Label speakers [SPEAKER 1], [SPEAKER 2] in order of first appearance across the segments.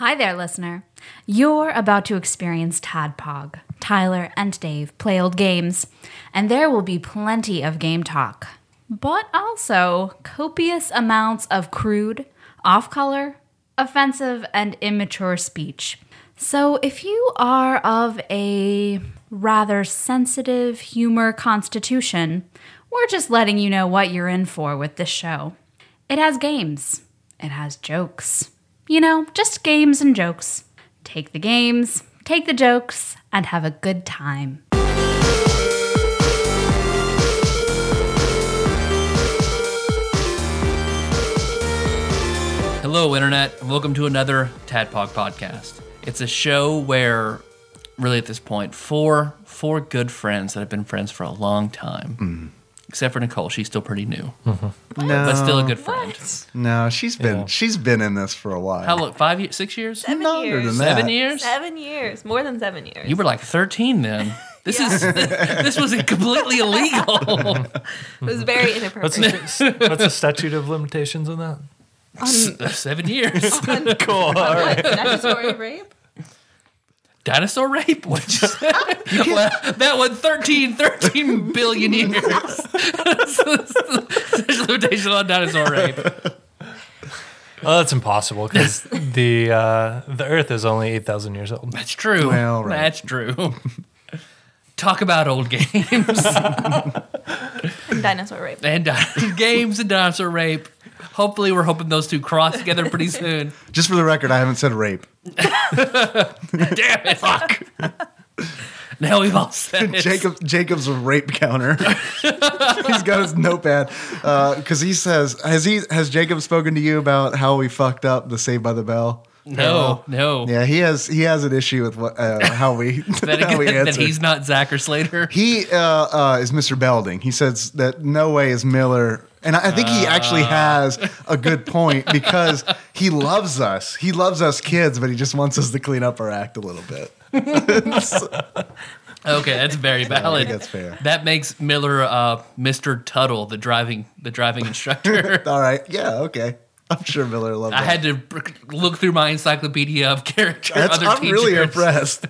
[SPEAKER 1] Hi there, listener. You're about to experience Tadpog. Tyler and Dave play old games, and there will be plenty of game talk, but also copious amounts of crude, off-color, offensive, and immature speech. So if you are of a rather sensitive humor constitution, we're just letting you know what you're in for with this show. It has games. It has jokes. You know, just games and jokes. Take the games, take the jokes, and have a good time.
[SPEAKER 2] Hello, Internet, and welcome to another Tadpog podcast. It's a show where, really at this point, four good friends that have been friends for a long time. Except for Nicole, she's still pretty new.
[SPEAKER 3] No,
[SPEAKER 2] But still a good friend.
[SPEAKER 3] no, she's been in this for a while.
[SPEAKER 2] How long? 5 years? 6 years?
[SPEAKER 4] 7
[SPEAKER 3] Longer
[SPEAKER 4] years.
[SPEAKER 3] than
[SPEAKER 2] 7
[SPEAKER 3] that.
[SPEAKER 2] years?
[SPEAKER 4] 7 years. More than 7 years.
[SPEAKER 2] You were like 13 then. This was completely illegal.
[SPEAKER 4] It was very inappropriate.
[SPEAKER 5] What's the statute of limitations on that?
[SPEAKER 2] 7 years.
[SPEAKER 5] Cool. All right.
[SPEAKER 4] Statutory rape?
[SPEAKER 2] Dinosaur rape? What you say? Well, that one, 13 billion years. There's a limitation on dinosaur rape.
[SPEAKER 5] Well, that's impossible because the Earth is only 8,000 years old.
[SPEAKER 2] That's true.
[SPEAKER 3] Well, right.
[SPEAKER 2] That's true. Talk about old games.
[SPEAKER 4] And dinosaur rape.
[SPEAKER 2] And games and dinosaur rape. Hopefully, we're hoping those two cross together pretty soon.
[SPEAKER 3] Just for the record, I haven't said rape.
[SPEAKER 2] Damn it. Fuck. Now we've all said it.
[SPEAKER 3] Jacob's a rape counter. He's got his notepad because he says, has Jacob spoken to you about how we fucked up the Saved by the Bell?
[SPEAKER 2] No.
[SPEAKER 3] Yeah, he has an issue with what how we
[SPEAKER 2] That
[SPEAKER 3] answered.
[SPEAKER 2] he's not Zach or Slater.
[SPEAKER 3] He is Mr. Belding. He says that no way is Miller. And I think he actually has a good point because he loves us. He loves us kids, but he just wants us to clean up our act a little bit.
[SPEAKER 2] Okay, that's very valid.
[SPEAKER 3] That's fair.
[SPEAKER 2] That makes Miller Mr. Tuttle, the driving instructor.
[SPEAKER 3] All right. Yeah, okay. I'm sure Miller loved that.
[SPEAKER 2] I had to look through my encyclopedia of character.
[SPEAKER 3] I'm really impressed.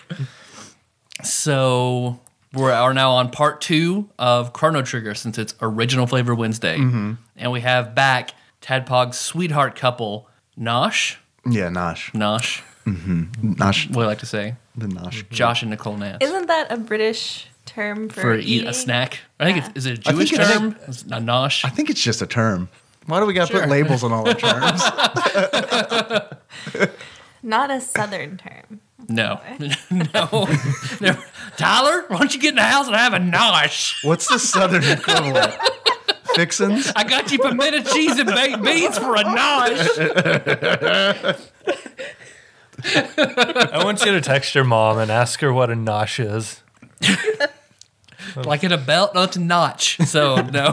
[SPEAKER 2] So we are now on part 2 of Chrono Trigger since it's Original Flavor Wednesday. And we have back Tadpog's sweetheart couple, Nosh.
[SPEAKER 3] Yeah, Nosh.
[SPEAKER 2] Nosh.
[SPEAKER 3] Nosh.
[SPEAKER 2] What do I like to say?
[SPEAKER 3] The Nosh.
[SPEAKER 2] Josh and Nicole Nance.
[SPEAKER 4] Isn't that a British term for
[SPEAKER 2] eat
[SPEAKER 4] eating?
[SPEAKER 2] a snack. I think
[SPEAKER 4] Yeah.
[SPEAKER 2] is it a
[SPEAKER 3] I think
[SPEAKER 2] Jewish
[SPEAKER 3] it's-
[SPEAKER 2] term? It's a Nosh.
[SPEAKER 3] I think it's just a term. Why do we got to put labels on all our terms?
[SPEAKER 4] Not a southern term.
[SPEAKER 2] No. No. Tyler, why don't you get in the house and have a Nosh?
[SPEAKER 3] What's the southern equivalent? Fixins?
[SPEAKER 2] I got you pimento cheese and baked beans for a Nosh.
[SPEAKER 5] I want you to text your mom and ask her what a nosh is.
[SPEAKER 2] Like in a belt? No, it's a notch. So, no.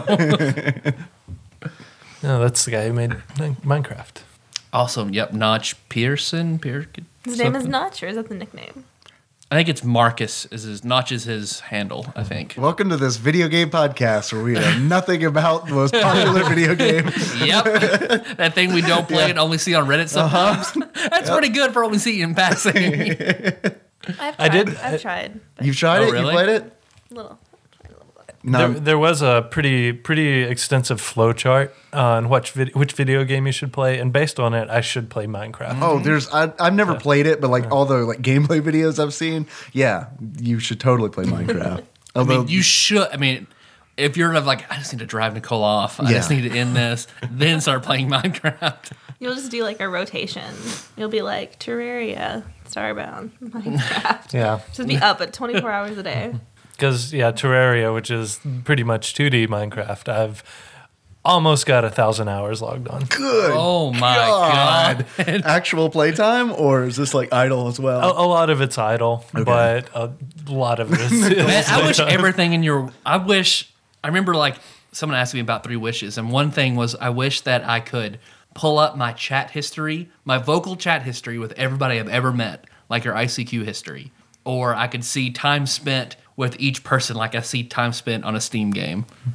[SPEAKER 5] No, that's the guy who made Minecraft.
[SPEAKER 2] Awesome. Yep. Notch Pearson.
[SPEAKER 4] His name is Notch, or is that the nickname?
[SPEAKER 2] I think it's Marcus. Notch is his handle, I think.
[SPEAKER 3] Welcome to this video game podcast where we know nothing about the most popular video game.
[SPEAKER 2] Yep. That thing we don't play and only see on Reddit sometimes. That's pretty good for only seeing in passing.
[SPEAKER 4] I've tried. But
[SPEAKER 3] You've tried
[SPEAKER 2] Oh,
[SPEAKER 3] it?
[SPEAKER 2] really?
[SPEAKER 3] You played it?
[SPEAKER 4] a little.
[SPEAKER 3] No.
[SPEAKER 5] There was a pretty extensive flow chart on which video game you should play, and based on it, I should play Minecraft.
[SPEAKER 3] Oh, I've never played it, but like all the like gameplay videos I've seen, yeah, you should totally play Minecraft.
[SPEAKER 2] I mean, you should. I mean, if you're like, I just need to drive Nicole off. I just
[SPEAKER 3] Yeah.
[SPEAKER 2] need to end this. Then start playing Minecraft.
[SPEAKER 4] You'll just do like a rotation. You'll be like Terraria, Starbound, Minecraft.
[SPEAKER 5] Yeah,
[SPEAKER 4] Just be up at 24 hours a day.
[SPEAKER 5] because Terraria, which is pretty much 2D Minecraft, I've almost got 1,000 hours logged on.
[SPEAKER 3] good.
[SPEAKER 2] Oh my God.
[SPEAKER 3] Actual playtime, or is this like idle as well?
[SPEAKER 5] A lot of it's idle, but a lot of it is.
[SPEAKER 2] Man, I wish everything in your. I remember like someone asked me about 3 wishes, and one thing was I wish that I could pull up my chat history, my vocal chat history with everybody I've ever met, like your ICQ history. Or I could see time spent with each person like I see time spent on a Steam game.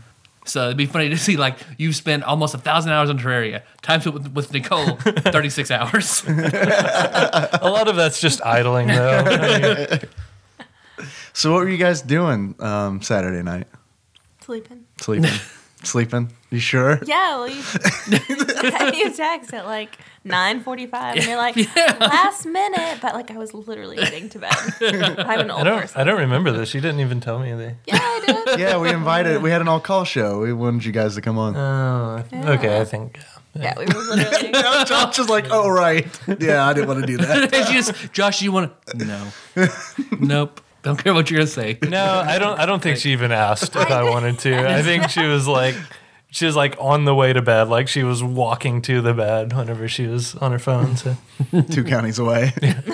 [SPEAKER 2] So it'd be funny to see like you spent almost 1,000 hours on Terraria, times it with Nicole 36 hours.
[SPEAKER 5] A lot of that's just idling, though. I mean,
[SPEAKER 3] So what were you guys doing Saturday night?
[SPEAKER 4] Sleeping.
[SPEAKER 3] Sleeping? You sure?
[SPEAKER 4] Yeah, well, you text at like 9:45, and you're like, last minute, but like I was literally heading to bed. I'm an old person.
[SPEAKER 5] I don't remember this. You didn't even tell me anything.
[SPEAKER 4] Yeah, I did.
[SPEAKER 3] Yeah, we had an all-call show. We wanted you guys to come on.
[SPEAKER 5] Oh, okay. I think.
[SPEAKER 4] Yeah, we were literally.
[SPEAKER 3] Josh is like, oh, right. Yeah, I didn't want to do that.
[SPEAKER 2] Josh, you want to? No. Nope. Don't care what you're gonna say.
[SPEAKER 5] No, I don't think she even asked if I wanted to. I think she was like on the way to bed, like she was walking to the bed whenever she was on her phone. So
[SPEAKER 3] 2 counties away.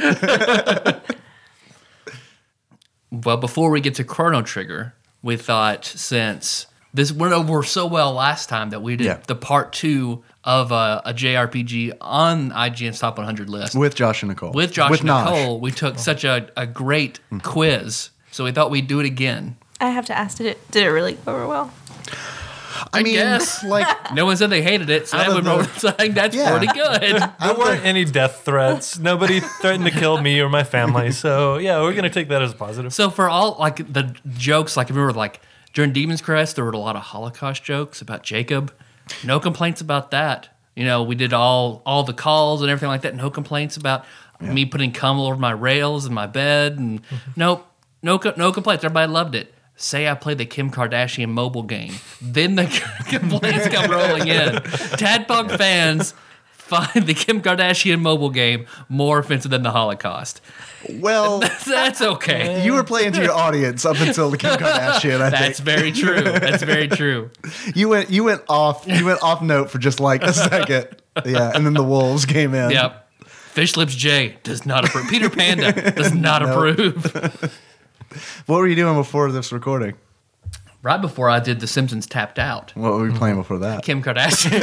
[SPEAKER 2] Well, before we get to Chrono Trigger, we thought since this went over so well last time that we did the part 2 of a JRPG on IGN's Top 100 list.
[SPEAKER 3] With Josh and Nicole.
[SPEAKER 2] With Josh and
[SPEAKER 3] Nosh.
[SPEAKER 2] Nicole, we took such a great quiz, so we thought we'd do it again.
[SPEAKER 4] I have to ask, did it really go over well?
[SPEAKER 3] I mean,
[SPEAKER 2] guess.
[SPEAKER 3] like,
[SPEAKER 2] No one said they hated it, so
[SPEAKER 3] Out
[SPEAKER 2] that
[SPEAKER 3] of
[SPEAKER 2] would
[SPEAKER 3] the-
[SPEAKER 2] saying that's
[SPEAKER 3] Yeah.
[SPEAKER 2] pretty good.
[SPEAKER 5] there weren't any death threats. Nobody threatened to kill me or my family. So yeah, we're gonna take that as a positive.
[SPEAKER 2] So for all like the jokes, like I remember like during Demon's Crest, there were a lot of Holocaust jokes about Jacob. No complaints about that. You know, we did all the calls and everything like that. No complaints about me putting cum all over my rails in my bed. And no complaints. Everybody loved it. Say I played the Kim Kardashian mobile game, then the complaints come rolling in. Tadpog fans find the Kim Kardashian mobile game more offensive than the Holocaust.
[SPEAKER 3] well,
[SPEAKER 2] That's okay.
[SPEAKER 3] you were playing to your audience up until the Kim Kardashian, I
[SPEAKER 2] That's
[SPEAKER 3] think.
[SPEAKER 2] very true. That's very true.
[SPEAKER 3] You went off note for just like a second. Yeah, and then the wolves came in.
[SPEAKER 2] Yep. Fish Lips J does not approve. Peter Panda does not approve.
[SPEAKER 3] What were you doing before this recording?
[SPEAKER 2] Right before I did The Simpsons Tapped Out,
[SPEAKER 3] What were we playing before that?
[SPEAKER 2] Kim Kardashian.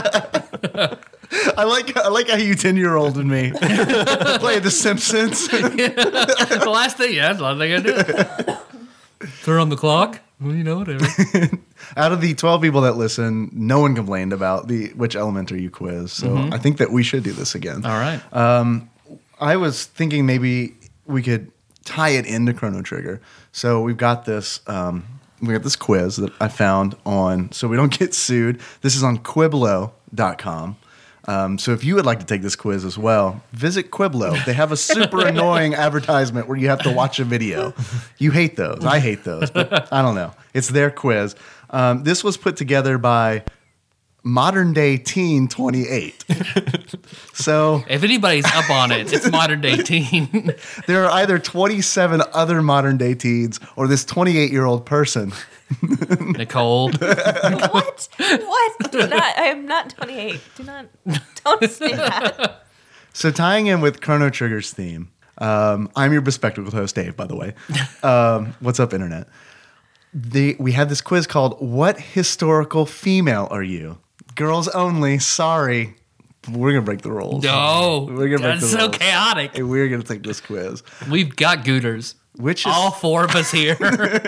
[SPEAKER 3] I like how you 10-year-old and me played The Simpsons.
[SPEAKER 2] The last thing, that's the last thing I do. Turn on the clock. Well, you know, whatever.
[SPEAKER 3] Out of the 12 people that listen, no one complained about the which element are you quiz. So I think that we should do this again.
[SPEAKER 2] All right.
[SPEAKER 3] I was thinking maybe we could tie it into Chrono Trigger. So we've got this quiz that I found on, so we don't get sued. This is on Quiblo.com. So if you would like to take this quiz as well, visit Quiblo. They have a super annoying advertisement where you have to watch a video. You hate those. I hate those, but I don't know. It's their quiz. This was put together by Modern Day Teen 28. So
[SPEAKER 2] If anybody's up on it, it's Modern Day Teen.
[SPEAKER 3] there are either 27 other modern day teens or this 28-year-old person.
[SPEAKER 2] Nicole.
[SPEAKER 4] What? What? Do not. I am not 28. Don't say that.
[SPEAKER 3] So tying in with Chrono Trigger's theme, I'm your bespectacled host, Dave, by the way. What's up, Internet? We have this quiz called What Historical Female Are You? Girls only, sorry. We're going to break the rules.
[SPEAKER 2] No.
[SPEAKER 3] We're gonna break
[SPEAKER 2] That's
[SPEAKER 3] the
[SPEAKER 2] so
[SPEAKER 3] rules.
[SPEAKER 2] chaotic.
[SPEAKER 3] And we're going to take this quiz.
[SPEAKER 2] We've got gooters.
[SPEAKER 3] Which is,
[SPEAKER 2] All 4 of us here.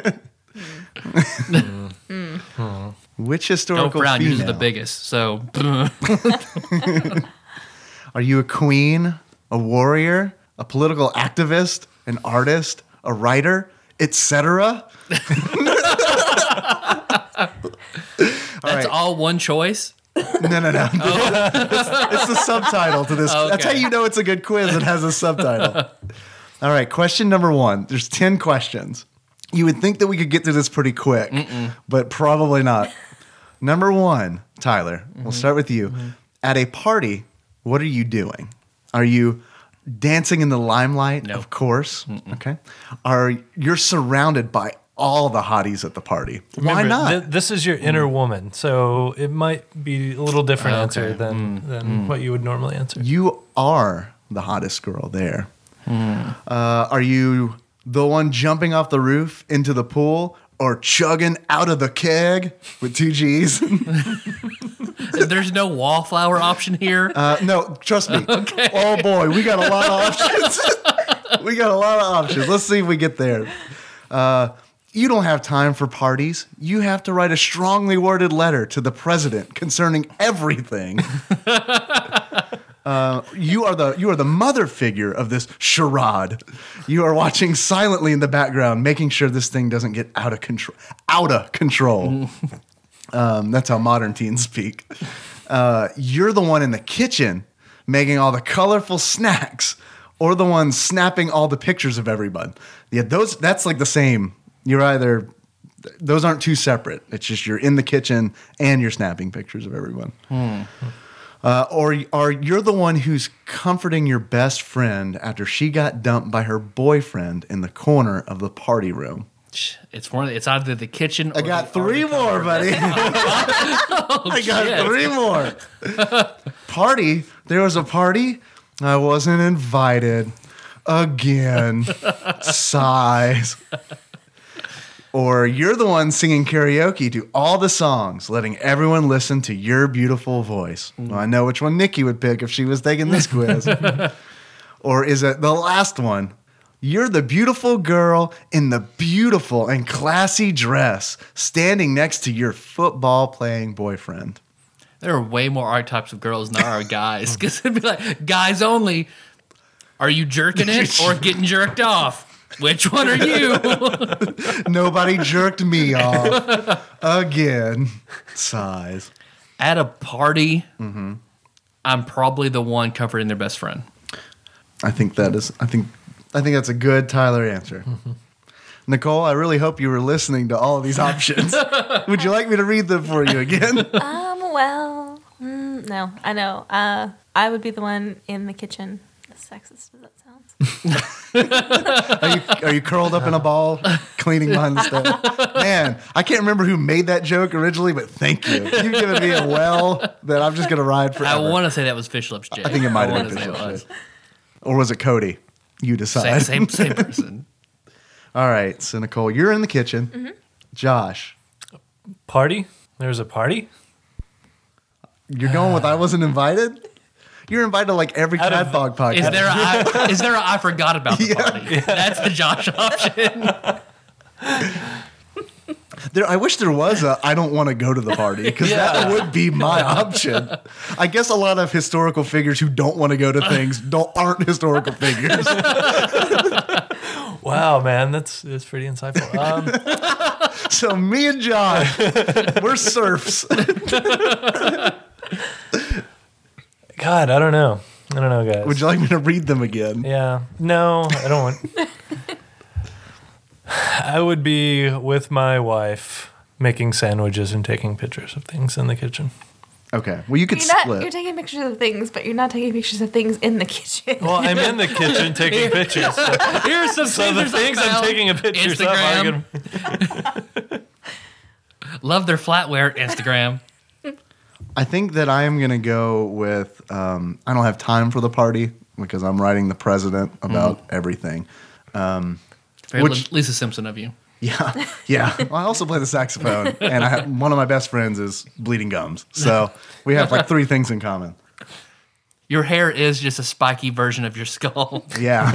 [SPEAKER 3] which
[SPEAKER 2] Don't
[SPEAKER 3] historical
[SPEAKER 2] frown, you're
[SPEAKER 3] female?
[SPEAKER 2] just the biggest. So,
[SPEAKER 3] Are you a queen, a warrior, a political activist, an artist, a writer, etc.?
[SPEAKER 2] that's all one choice.
[SPEAKER 3] No. It's the subtitle to this. That's how
[SPEAKER 2] Okay.
[SPEAKER 3] you know it's a good quiz. It has a subtitle. All right, question number 1. There's 10 questions. You would think that we could get through this pretty quick, but probably not. Number 1, Tyler, we'll start with you. At a party, what are you doing? Are you dancing in the limelight?
[SPEAKER 2] No.
[SPEAKER 3] Of course. Okay. You're surrounded by all the hotties at the party. Why
[SPEAKER 5] Remember,
[SPEAKER 3] not?
[SPEAKER 5] this is your inner woman, so it might be a little different
[SPEAKER 2] Okay.
[SPEAKER 5] answer than what you would normally answer.
[SPEAKER 3] You are the hottest girl there. Are you the one jumping off the roof into the pool or chugging out of the keg with 2 G's?
[SPEAKER 2] There's no wallflower option here.
[SPEAKER 3] No, trust me. Oh boy, we got a lot of options. Let's see if we get there. You don't have time for parties. You have to write a strongly worded letter to the president concerning everything. You are the mother figure of this charade. You are watching silently in the background, making sure this thing doesn't get out of control. That's how modern teens speak. You're the one in the kitchen making all the colorful snacks, or the one snapping all the pictures of everyone. Yeah, that's like the same. Those aren't two separate. It's just you're in the kitchen and you're snapping pictures of everyone. Or you're the one who's comforting your best friend after she got dumped by her boyfriend in the corner of the party room.
[SPEAKER 2] It's either the kitchen. Or
[SPEAKER 3] I got three more, buddy. I got three more. Party. There was a party. I wasn't invited. Again. Sighs. Or you're the one singing karaoke to all the songs, letting everyone listen to your beautiful voice. Well, I know which one Nikki would pick if she was taking this quiz. Or is it the last one? You're the beautiful girl in the beautiful and classy dress standing next to your football-playing boyfriend.
[SPEAKER 2] There are way more archetypes of girls than there are guys. Because it'd be like, guys only. Are you jerking it or getting jerked off? Which one are you?
[SPEAKER 3] Nobody jerked me off. Again. Sighs.
[SPEAKER 2] At a party, I'm probably the one comforting their best friend.
[SPEAKER 3] I think that's a good Tyler answer. Nicole, I really hope you were listening to all of these options. Would you like me to read them for you again?
[SPEAKER 4] No, I know. I would be the one in the kitchen. As sexist as that sounds.
[SPEAKER 3] Are you curled up in a ball, cleaning behind the stove? Man, I can't remember who made that joke originally, but thank you. You've given me a well that I'm just going to ride forever.
[SPEAKER 2] I want to say that was Fish Lips Jay.
[SPEAKER 3] I think it might have been Fish Lips Jay. Or was it Cody? You decide.
[SPEAKER 2] Same person.
[SPEAKER 3] All right, so Nicole, you're in the kitchen. Josh.
[SPEAKER 5] Party? There's a party?
[SPEAKER 3] You're going with I wasn't invited? You're invited to like every Tadpog podcast.
[SPEAKER 2] Is there a I forgot about the party? Yeah. That's the Josh option.
[SPEAKER 3] I wish there was a I don't want to go to the party because that would be my option. I guess a lot of historical figures who don't want to go to things aren't historical figures.
[SPEAKER 5] Wow, man, that's pretty insightful.
[SPEAKER 3] So me and Josh, we're serfs.
[SPEAKER 5] God, I don't know, guys.
[SPEAKER 3] Would you like me to read them again?
[SPEAKER 5] Yeah. No, I don't want. I would be with my wife making sandwiches and taking pictures of things in the kitchen.
[SPEAKER 3] Okay. Well, you could split.
[SPEAKER 4] You're taking pictures of things, but you're not taking pictures of things in the kitchen.
[SPEAKER 5] Well, I'm in the kitchen taking pictures.
[SPEAKER 2] Here's some
[SPEAKER 5] So the things I'm taking a picture
[SPEAKER 2] Instagram.
[SPEAKER 5] of.
[SPEAKER 2] Love their flatware. Instagram.
[SPEAKER 3] I think that I am going to go with I don't have time for the party because I'm writing the president about everything.
[SPEAKER 2] Very Lisa Simpson of you.
[SPEAKER 3] Yeah. Well, I also play the saxophone, and one of my best friends is bleeding gums. So we have like three things in common.
[SPEAKER 2] Your hair is just a spiky version of your skull.
[SPEAKER 3] Yeah.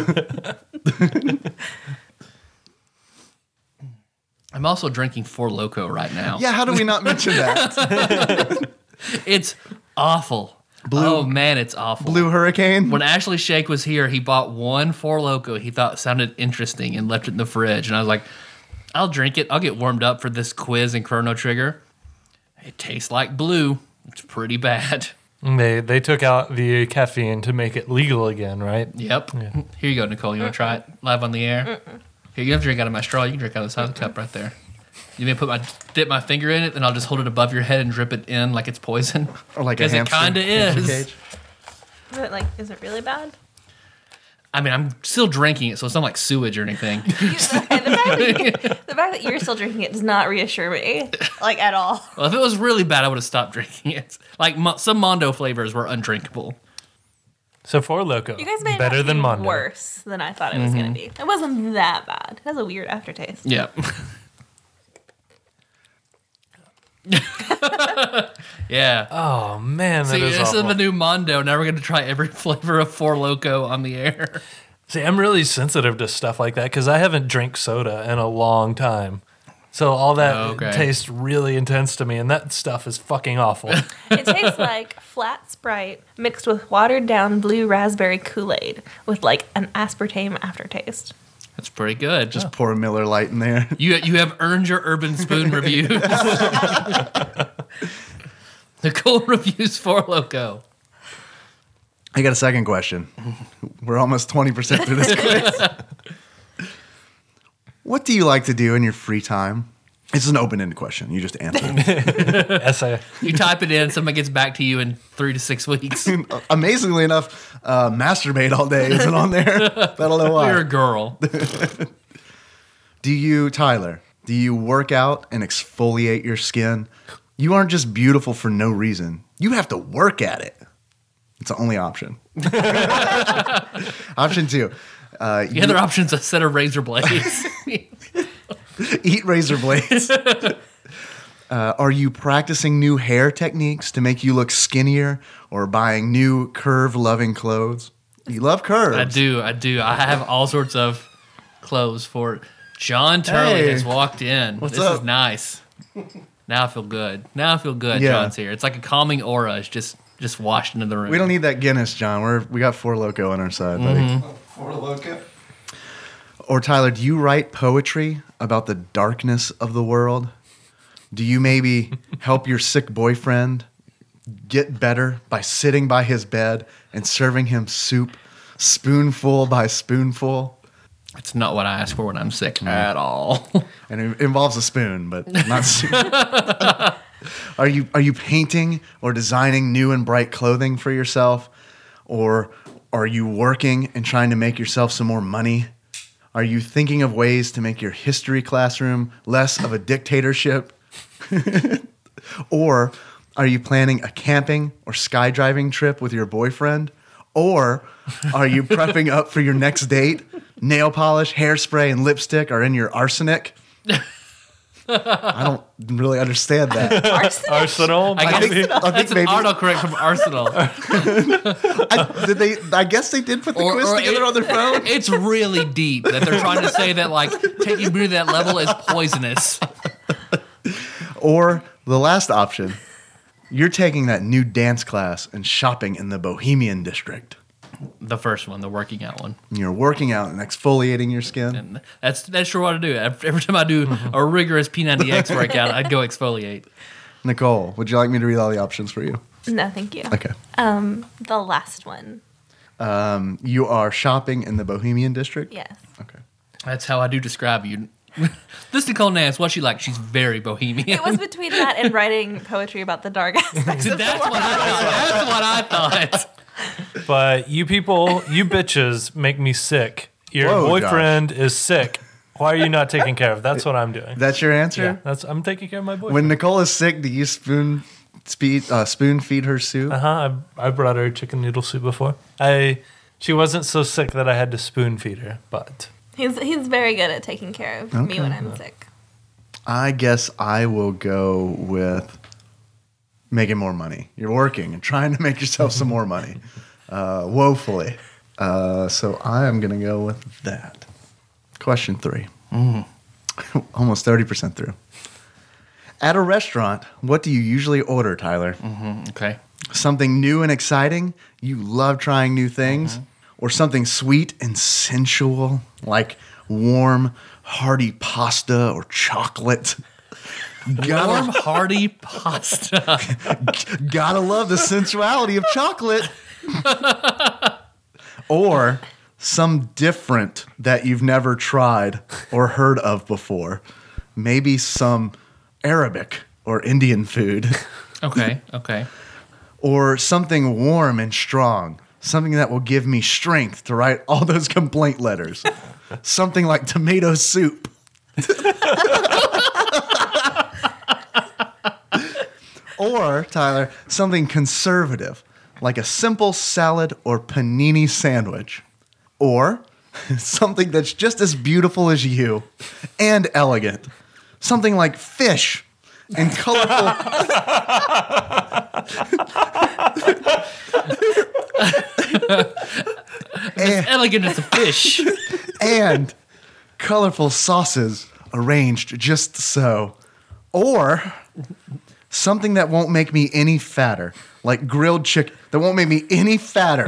[SPEAKER 2] I'm also drinking Four Loko right now.
[SPEAKER 3] Yeah, how do we not mention that?
[SPEAKER 2] It's awful. Oh, man, it's awful.
[SPEAKER 3] Blue Hurricane?
[SPEAKER 2] When Ashley Shake was here, he bought one Four Loko he thought sounded interesting and left it in the fridge. And I was like, I'll drink it. I'll get warmed up for this quiz and Chrono Trigger. It tastes like blue. It's pretty bad.
[SPEAKER 5] They took out the caffeine to make it legal again, right?
[SPEAKER 2] Yep. Yeah. Here you go, Nicole. You want to try it live on the air? Here, you have to drink out of my straw. You can drink out of the side of the cup right there. You may dip my finger in it, and I'll just hold it above your head and drip it in like it's poison.
[SPEAKER 3] Or like a hamster.
[SPEAKER 2] Because it kind of is.
[SPEAKER 3] Cage.
[SPEAKER 4] Is it really bad?
[SPEAKER 2] I mean, I'm still drinking it, so it's not like sewage or anything.
[SPEAKER 4] The fact that you're still drinking it does not reassure me, like, at all.
[SPEAKER 2] Well, if it was really bad, I would have stopped drinking it. Like, some Mondo flavors were undrinkable.
[SPEAKER 5] So Four Loko,
[SPEAKER 4] You guys made
[SPEAKER 5] better
[SPEAKER 4] it
[SPEAKER 5] than Mondo.
[SPEAKER 4] worse than I thought it was going to be. It wasn't that bad. It has a weird aftertaste.
[SPEAKER 2] Yep. Yeah.
[SPEAKER 5] Oh man, that
[SPEAKER 2] See,
[SPEAKER 5] is
[SPEAKER 2] this
[SPEAKER 5] awful.
[SPEAKER 2] is the new Mondo. Now we're going to try every flavor of Four Loko on the air.
[SPEAKER 5] See, I'm really sensitive to stuff like that because I haven't drank soda in a long time. So all that tastes really intense to me, and that stuff is fucking awful.
[SPEAKER 4] It tastes like flat Sprite mixed with watered down blue raspberry Kool-Aid with like an aspartame aftertaste.
[SPEAKER 2] That's pretty good.
[SPEAKER 3] Just pour a Miller Lite in there.
[SPEAKER 2] You have earned your Urban Spoon review. Nicole reviews Four Loko.
[SPEAKER 3] I got a second question. We're almost 20% through this quiz. What do you like to do in your free time? It's an open-ended question. You just answer.
[SPEAKER 5] Essay.
[SPEAKER 2] You type it in, somebody gets back to you in 3 to 6 weeks.
[SPEAKER 3] Amazingly enough, masturbate all day isn't on there. I don't know why.
[SPEAKER 2] You're a girl.
[SPEAKER 3] Tyler, do you work out and exfoliate your skin? You aren't just beautiful for no reason. You have to work at it. It's the only option. Option 2.
[SPEAKER 2] The other option's a set of razor blades.
[SPEAKER 3] Eat razor blades. Are you practicing new hair techniques to make you look skinnier or buying new curve-loving clothes? You love curves.
[SPEAKER 2] I do. I have all sorts of clothes for it. John Turley has walked in.
[SPEAKER 3] What's
[SPEAKER 2] this
[SPEAKER 3] up?
[SPEAKER 2] is nice. Now I feel good. Yeah. John's here. It's like a calming aura. It's just washed into the room.
[SPEAKER 3] We don't need that Guinness, John. We got Four Loko on our side, buddy.
[SPEAKER 6] Four Loko.
[SPEAKER 3] Or Tyler, do you write poetry about the darkness of the world? Do you maybe help your sick boyfriend get better by sitting by his bed and serving him soup spoonful by spoonful?
[SPEAKER 2] It's not what I ask for when I'm sick at all.
[SPEAKER 3] And it involves a spoon, but not soup. Are you painting or designing new and bright clothing for yourself? Or are you working and trying to make yourself some more money? Are you thinking of ways to make your history classroom less of a dictatorship? Or are you planning a camping or skydiving trip with your boyfriend? Or are you prepping up for your next date? Nail polish, hairspray, and lipstick are in your arsenic? I don't really understand that.
[SPEAKER 5] Arsenal?
[SPEAKER 2] I
[SPEAKER 3] think
[SPEAKER 2] that's
[SPEAKER 3] maybe-
[SPEAKER 2] an autocorrect from Arsenal.
[SPEAKER 3] I guess they did put the quiz together on their phone.
[SPEAKER 2] It's really deep that they're trying to say that like taking beauty to that level is poisonous.
[SPEAKER 3] Or the last option, you're taking that new dance class and shopping in the Bohemian district.
[SPEAKER 2] The first one, the working out one.
[SPEAKER 3] You're working out and exfoliating your skin.
[SPEAKER 2] And that's sure what I do. Every time I do a rigorous P90X workout, I'd go exfoliate.
[SPEAKER 3] Nicole, would you like me to read all the options for you?
[SPEAKER 4] No, thank you.
[SPEAKER 3] Okay.
[SPEAKER 4] The last one.
[SPEAKER 3] You are shopping in the Bohemian district?
[SPEAKER 4] Yes.
[SPEAKER 3] Okay.
[SPEAKER 2] That's how I do describe you. This Nicole Nance, what's she like? She's very bohemian.
[SPEAKER 4] It was between that and writing poetry about the dark aspects of the
[SPEAKER 2] That's
[SPEAKER 4] world.
[SPEAKER 2] what I thought.
[SPEAKER 5] But you people, you bitches make me sick. Your
[SPEAKER 3] Whoa,
[SPEAKER 5] boyfriend is sick. Why are you not taking care of? That's what I'm doing.
[SPEAKER 3] That's your answer?
[SPEAKER 5] Yeah, I'm taking care of my boyfriend.
[SPEAKER 3] When Nicole is sick, do you spoon feed her soup?
[SPEAKER 5] I brought her chicken noodle soup before. She wasn't so sick that I had to spoon feed her, but
[SPEAKER 4] He's very good at taking care of me when I'm sick.
[SPEAKER 3] I guess I will go with making more money. You're working and trying to make yourself some more money, woefully. So I am going to go with that. Question 3. Almost 30% through. At a restaurant, what do you usually order, Tyler?
[SPEAKER 2] Okay.
[SPEAKER 3] Something new and exciting? You love trying new things? Or something sweet and sensual, like warm, hearty pasta or chocolate?
[SPEAKER 2] Warm, hearty pasta.
[SPEAKER 3] Gotta love the sensuality of chocolate. Or some different that you've never tried or heard of before. Maybe some Arabic or Indian food.
[SPEAKER 2] Okay.
[SPEAKER 3] Or something warm and strong. Something that will give me strength to write all those complaint letters. Something like tomato soup. Or, Tyler, something conservative, like a simple salad or panini sandwich. Or something that's just as beautiful as you and elegant. Something like fish and colorful.
[SPEAKER 2] It's elegant as a fish.
[SPEAKER 3] and colorful sauces arranged just so. Or something that won't make me any fatter, like grilled chicken that won't make me any fatter.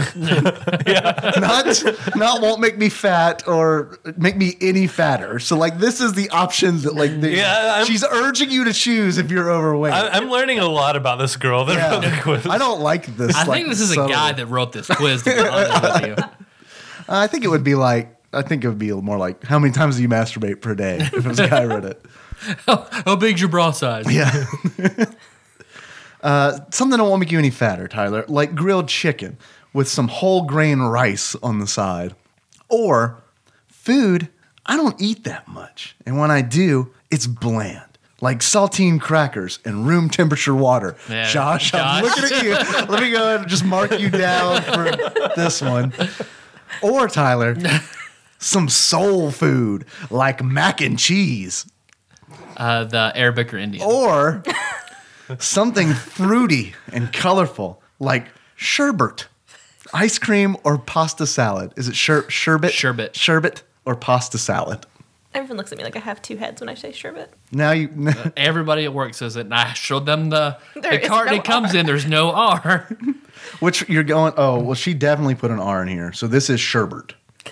[SPEAKER 3] Not won't make me fat or make me any fatter. So like this is the options that she's urging you to choose if you're overweight.
[SPEAKER 5] I'm learning a lot about this girl that wrote the quiz.
[SPEAKER 3] I don't like this.
[SPEAKER 2] I think this is a guy that wrote this quiz, to be honest with you.
[SPEAKER 3] I think it would be more like how many times do you masturbate per day if it was a guy who wrote it.
[SPEAKER 2] How big's your bra size?
[SPEAKER 3] Yeah. Something that won't make you any fatter, Tyler, like grilled chicken with some whole grain rice on the side. Or food, I don't eat that much. And when I do, it's bland. Like saltine crackers and room temperature water.
[SPEAKER 2] Yeah.
[SPEAKER 3] Josh, I'm looking at you. Let me go ahead and just mark you down for this one. Or, Tyler, some soul food like mac and cheese.
[SPEAKER 2] The Arabic or Indian.
[SPEAKER 3] Or something fruity and colorful like sherbet, ice cream or pasta salad. Is it sherbet? Sherbet or pasta salad?
[SPEAKER 4] Everyone looks at me like I have two heads when I say sherbet.
[SPEAKER 3] Now you.
[SPEAKER 2] Everybody at work says it, and I showed them the card
[SPEAKER 4] no
[SPEAKER 2] it comes
[SPEAKER 4] R.
[SPEAKER 2] in. There's no R.
[SPEAKER 3] Which you're going? Oh, well, she definitely put an R in here. So this is sherbet.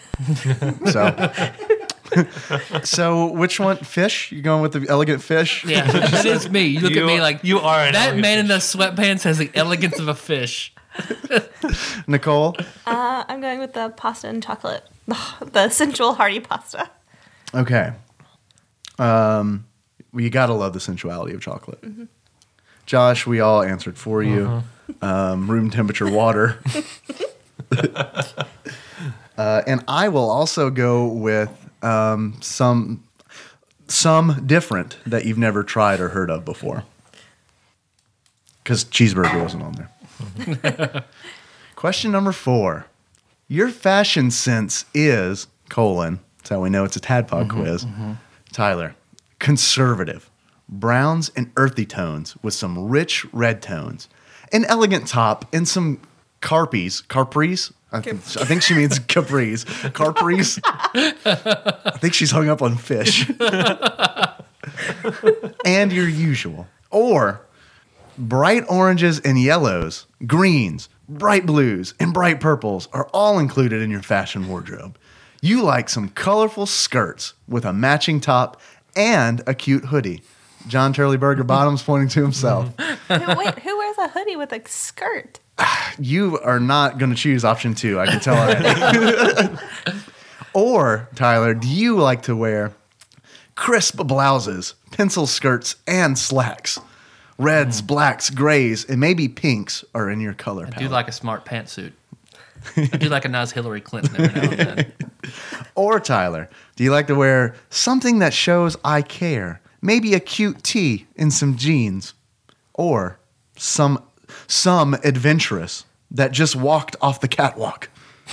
[SPEAKER 3] So which one? Fish? You going with the elegant fish?
[SPEAKER 2] Yeah, that is me. You look at me like
[SPEAKER 5] you are
[SPEAKER 2] that man in the sweatpants has the elegance of a fish.
[SPEAKER 3] Nicole?
[SPEAKER 4] I'm going with the pasta and chocolate. The sensual hearty pasta.
[SPEAKER 3] Okay. Well, you gotta love the sensuality of chocolate. Mm-hmm. Josh, we all answered for you. Room temperature water. And I will also go with some different that you've never tried or heard of before. Because cheeseburger wasn't on there. Question number 4. Your fashion sense is, that's how we know it's a Tadpog quiz. Tyler, conservative. Browns and earthy tones with some rich red tones. An elegant top and some capris. I think she means capris. Capris. I think she's hung up on fish. And your usual. Or bright oranges and yellows, greens, bright blues, and bright purples are all included in your fashion wardrobe. You like some colorful skirts with a matching top and a cute hoodie. John Turley Burger Bottoms pointing to himself.
[SPEAKER 4] Wait, who wears a hoodie with a skirt?
[SPEAKER 3] You are not going to choose option 2, I can tell already. Or, Tyler, do you like to wear crisp blouses, pencil skirts, and slacks? Reds, blacks, grays, and maybe pinks are in your color palette.
[SPEAKER 2] I do like a smart pantsuit. I do like a nice Hillary Clinton every now and then.
[SPEAKER 3] Or, Tyler, do you like to wear something that shows I care? Maybe a cute tee and some jeans. Or some adventurous that just walked off the catwalk.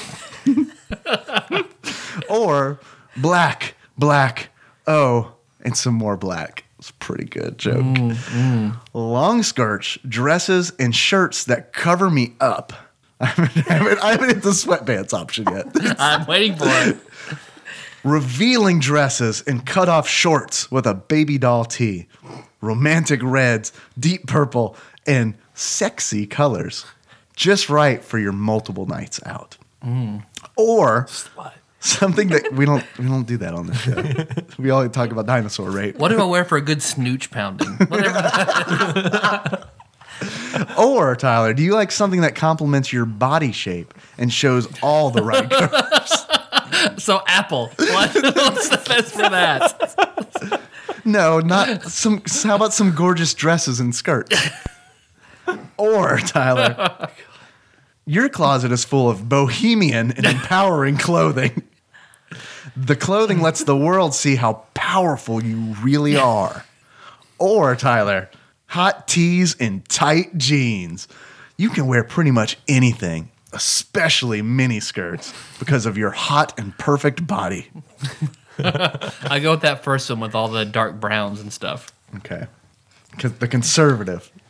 [SPEAKER 3] Or black, and some more black. It's a pretty good joke. Long skirts, dresses, and shirts that cover me up. I haven't hit the sweatpants option yet.
[SPEAKER 2] I'm waiting for it.
[SPEAKER 3] Revealing dresses and cut-off shorts with a baby doll tee. Romantic reds, deep purple, and sexy colors. Just right for your multiple nights out. Or something that we don't do that on the show. We all talk about dinosaur rape.
[SPEAKER 2] What do I wear for a good snooch pounding? Whatever.
[SPEAKER 3] Or, Tyler, do you like something that complements your body shape and shows all the right curves?
[SPEAKER 2] So Apple. What's the best for that?
[SPEAKER 3] No, not some. How about some gorgeous dresses and skirts? Or, Tyler, your closet is full of bohemian and empowering clothing. The clothing lets the world see how powerful you really are. Or, Tyler, hot tees and tight jeans. You can wear pretty much anything, especially mini skirts, because of your hot and perfect body.
[SPEAKER 2] I go with that first one with all the dark browns and stuff.
[SPEAKER 3] Okay. The conservative.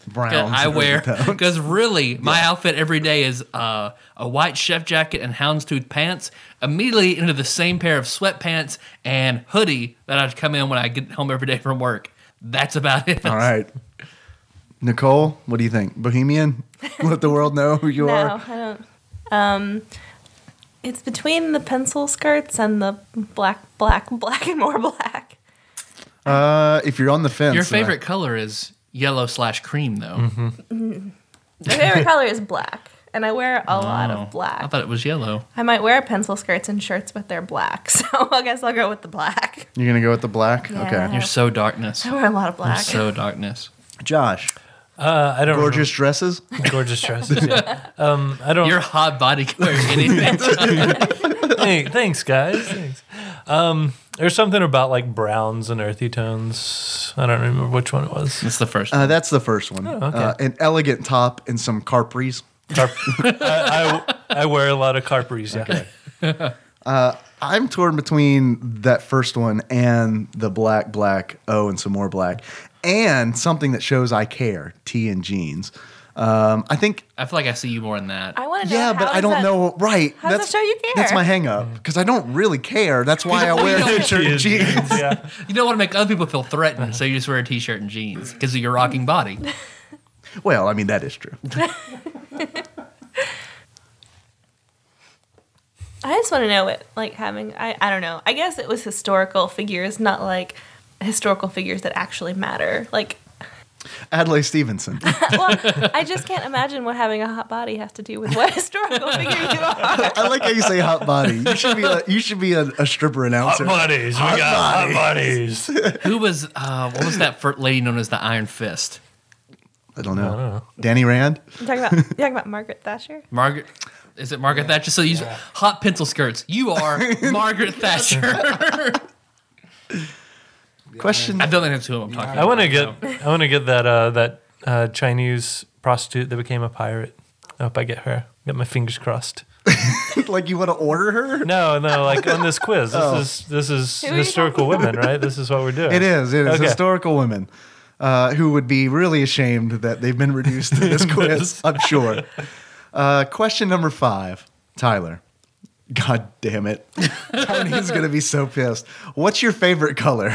[SPEAKER 3] Browns.
[SPEAKER 2] I
[SPEAKER 3] and
[SPEAKER 2] wear
[SPEAKER 3] earthy tones.
[SPEAKER 2] because really my outfit every day is a white chef jacket and houndstooth pants. Immediately into the same pair of sweatpants and hoodie that I come in when I get home every day from work. That's about it.
[SPEAKER 3] All right. Nicole, what do you think? Bohemian? Let the world know who you
[SPEAKER 4] No,
[SPEAKER 3] are.
[SPEAKER 4] I don't. It's between the pencil skirts and the black and more black.
[SPEAKER 3] If you're on the fence.
[SPEAKER 2] Your favorite color is yellow/cream, though.
[SPEAKER 3] Mm-hmm.
[SPEAKER 4] My favorite color is black, and I wear a lot
[SPEAKER 2] Oh,
[SPEAKER 4] of black.
[SPEAKER 2] I thought it was yellow.
[SPEAKER 4] I might wear pencil skirts and shirts, but they're black, so I guess I'll go with the black.
[SPEAKER 3] You're going to go with the black?
[SPEAKER 4] Yeah.
[SPEAKER 3] Okay.
[SPEAKER 2] You're so darkness.
[SPEAKER 4] I wear a lot of
[SPEAKER 2] You're
[SPEAKER 4] black.
[SPEAKER 2] so darkness.
[SPEAKER 3] Josh,
[SPEAKER 5] I don't
[SPEAKER 3] gorgeous dresses?
[SPEAKER 5] remember. Gorgeous dresses. Yeah. I don't.
[SPEAKER 2] Your hot body can wear anything.
[SPEAKER 5] Hey, thanks, guys. Thanks. There's something about like browns and earthy tones. I don't remember which one it was.
[SPEAKER 2] That's the first.
[SPEAKER 3] That's the first one.
[SPEAKER 5] okay.
[SPEAKER 3] An elegant top and some Capris.
[SPEAKER 5] I wear a lot of Capris. Yeah.
[SPEAKER 3] I'm torn between that first one and the black, oh, and some more black, and something that shows I care, tee and jeans. I think,
[SPEAKER 2] I feel like I see you more in that.
[SPEAKER 4] I want to know.
[SPEAKER 3] yeah, but
[SPEAKER 4] how
[SPEAKER 3] I don't
[SPEAKER 4] does that-
[SPEAKER 3] know. Right.
[SPEAKER 4] how does that show you care?
[SPEAKER 3] That's my hang up because I don't really care. That's why I wear t-shirt and jeans.
[SPEAKER 5] Yeah.
[SPEAKER 2] You don't want to make other people feel threatened, so you just wear a t-shirt and jeans because of your rocking body.
[SPEAKER 3] Well, I mean, that is true.
[SPEAKER 4] I just want to know what, like, having, I don't know. I guess it was historical figures, not like historical figures that actually matter. Like,
[SPEAKER 3] Adlai Stevenson.
[SPEAKER 4] well, I just can't imagine what having a hot body has to do with what historical figure you are.
[SPEAKER 3] I like how you say hot body. You should be a stripper announcer.
[SPEAKER 5] Hot buddies. We got hot buddies.
[SPEAKER 2] Who was, what was that lady known as the Iron Fist?
[SPEAKER 3] I don't know. Danny Rand?
[SPEAKER 4] You talking about Margaret Thatcher?
[SPEAKER 2] Margaret, is it Margaret Thatcher? So you hot pencil skirts. You are Margaret Thatcher.
[SPEAKER 3] Question.
[SPEAKER 2] I don't think that's who I'm talking about.
[SPEAKER 5] I want to get that Chinese prostitute that became a pirate. I hope I get her. Get my fingers crossed.
[SPEAKER 3] Like you want to order her?
[SPEAKER 5] No, like on this quiz. This is
[SPEAKER 4] Who are you
[SPEAKER 5] historical women, right? This is what we're doing.
[SPEAKER 3] It is.
[SPEAKER 5] Okay.
[SPEAKER 3] Historical women who would be really ashamed that they've been reduced to this quiz, I'm sure. Question number 5, Tyler. God damn it. Tony's going to be so pissed. What's your favorite color?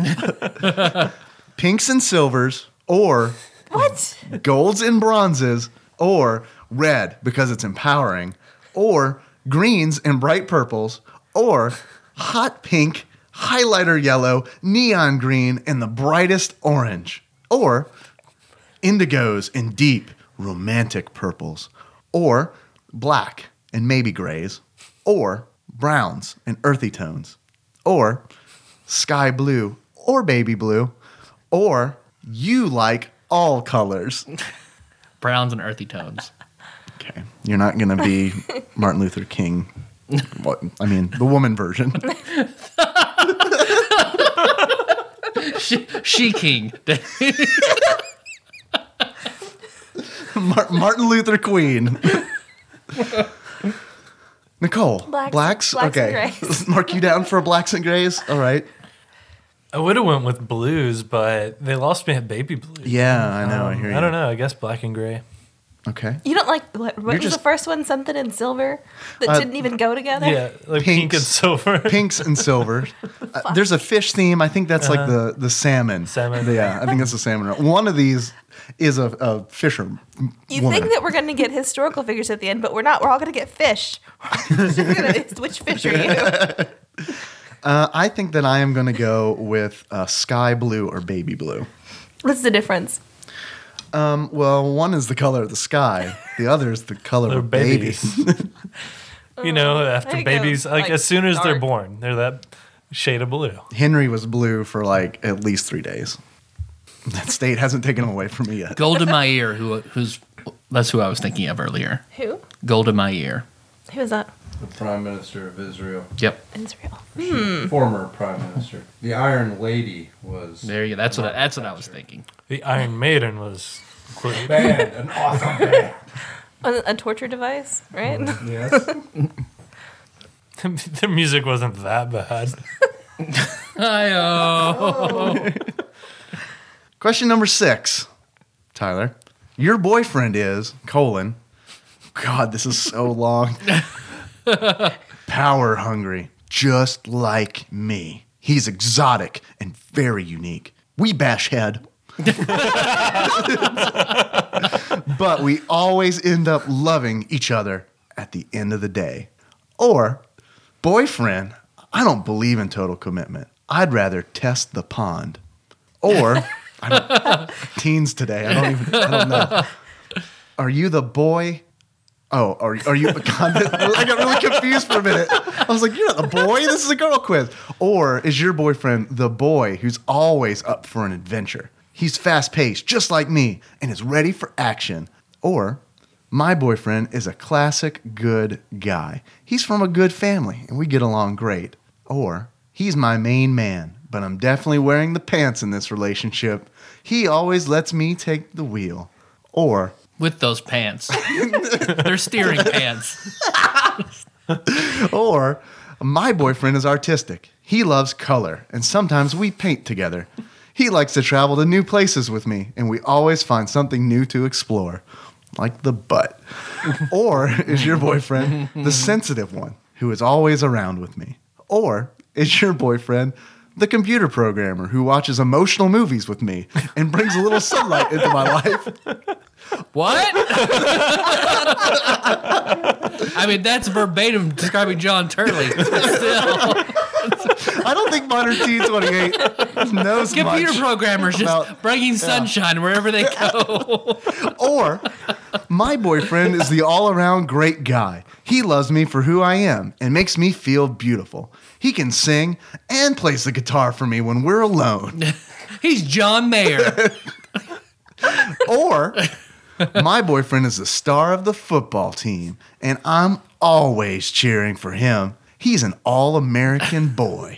[SPEAKER 3] Pinks and silvers, or
[SPEAKER 4] What?
[SPEAKER 3] golds and bronzes, or red because it's empowering, or greens and bright purples, or hot pink, highlighter yellow, neon green, and the brightest orange, or indigos and deep romantic purples, or black and maybe grays, or browns and earthy tones, or sky blue or baby blue, or you like all colors.
[SPEAKER 2] Browns and earthy tones.
[SPEAKER 3] Okay. You're not going to be Martin Luther King. What? I mean, the woman version.
[SPEAKER 2] She King.
[SPEAKER 3] Martin Luther Queen. Nicole.
[SPEAKER 4] Blacks and
[SPEAKER 3] okay.
[SPEAKER 4] grays.
[SPEAKER 3] Mark you down for blacks and grays. All right.
[SPEAKER 5] I would have went with blues, but they lost me at baby blue.
[SPEAKER 3] Yeah, I know. I hear you.
[SPEAKER 5] I don't know. I guess black and gray.
[SPEAKER 3] Okay.
[SPEAKER 4] You don't like, what was
[SPEAKER 3] just-
[SPEAKER 4] the first one? Something in silver that didn't even go together?
[SPEAKER 5] Yeah, like pink and
[SPEAKER 3] Pinks.
[SPEAKER 5] silver.
[SPEAKER 3] Pinks and silver. There's a fish theme. I think that's like the salmon.
[SPEAKER 5] Salmon.
[SPEAKER 3] Yeah, I think that's the salmon. One of these is a fisher
[SPEAKER 4] You
[SPEAKER 3] woman.
[SPEAKER 4] think that we're going to get historical figures at the end, but we're not. We're all going to get fish. Which fish are you?
[SPEAKER 3] I think that I am going to go with sky blue or baby blue.
[SPEAKER 4] What's the difference?
[SPEAKER 3] Well, one is the color of the sky. The other is the color
[SPEAKER 5] They're
[SPEAKER 3] of baby.
[SPEAKER 5] babies. You know,
[SPEAKER 4] there
[SPEAKER 5] after
[SPEAKER 4] you go.
[SPEAKER 5] babies, like as soon as they're
[SPEAKER 4] dark.
[SPEAKER 5] born, they're that shade of blue.
[SPEAKER 3] Henry was blue for like at least 3 days. That state hasn't taken him away from me yet.
[SPEAKER 2] Golda Meir, that's who I was thinking of earlier.
[SPEAKER 4] Who?
[SPEAKER 2] Golda Meir.
[SPEAKER 4] Who is that?
[SPEAKER 6] The Prime Minister of Israel.
[SPEAKER 2] Yep.
[SPEAKER 4] Israel.
[SPEAKER 6] Former Prime Minister. The Iron Lady was.
[SPEAKER 2] There you go. That's what I was thinking.
[SPEAKER 5] The Iron Maiden was great.
[SPEAKER 6] Band, an awesome band.
[SPEAKER 4] A torture device, right?
[SPEAKER 6] Yes.
[SPEAKER 5] Their music wasn't that bad.
[SPEAKER 3] Question number 6, Tyler, your boyfriend is, God, this is so long. Power hungry, just like me. He's exotic and very unique. We bash head. But we always end up loving each other at the end of the day. Or, boyfriend, I don't believe in total commitment. I'd rather test the pond. Or, teens today, I don't know. Are you the boy? Oh, are you? God, I got really confused for a minute. I was like, you're not the boy. This is a girl quiz. Or is your boyfriend the boy who's always up for an adventure? He's fast-paced, just like me, and is ready for action. Or my boyfriend is a classic good guy. He's from a good family, and we get along great. Or he's my main man, but I'm definitely wearing the pants in this relationship. He always lets me take the wheel. Or
[SPEAKER 2] With those pants. They're steering pants.
[SPEAKER 3] Or my boyfriend is artistic. He loves color, and sometimes we paint together. He likes to travel to new places with me, and we always find something new to explore, like the butt. Or is your boyfriend the sensitive one who is always around with me? Or is your boyfriend the computer programmer who watches emotional movies with me and brings a little sunlight into my life?
[SPEAKER 2] What? I mean, that's verbatim describing John Turley. Still.
[SPEAKER 3] I don't think modern T28 knows
[SPEAKER 2] Computer
[SPEAKER 3] much
[SPEAKER 2] programmers
[SPEAKER 3] about-
[SPEAKER 2] just bringing sunshine wherever they go.
[SPEAKER 3] Or my boyfriend is the all-around great guy. He loves me for who I am and makes me feel beautiful. He can sing and plays the guitar for me when we're alone.
[SPEAKER 2] He's John Mayer.
[SPEAKER 3] Or my boyfriend is the star of the football team, and I'm always cheering for him. He's an all-American boy.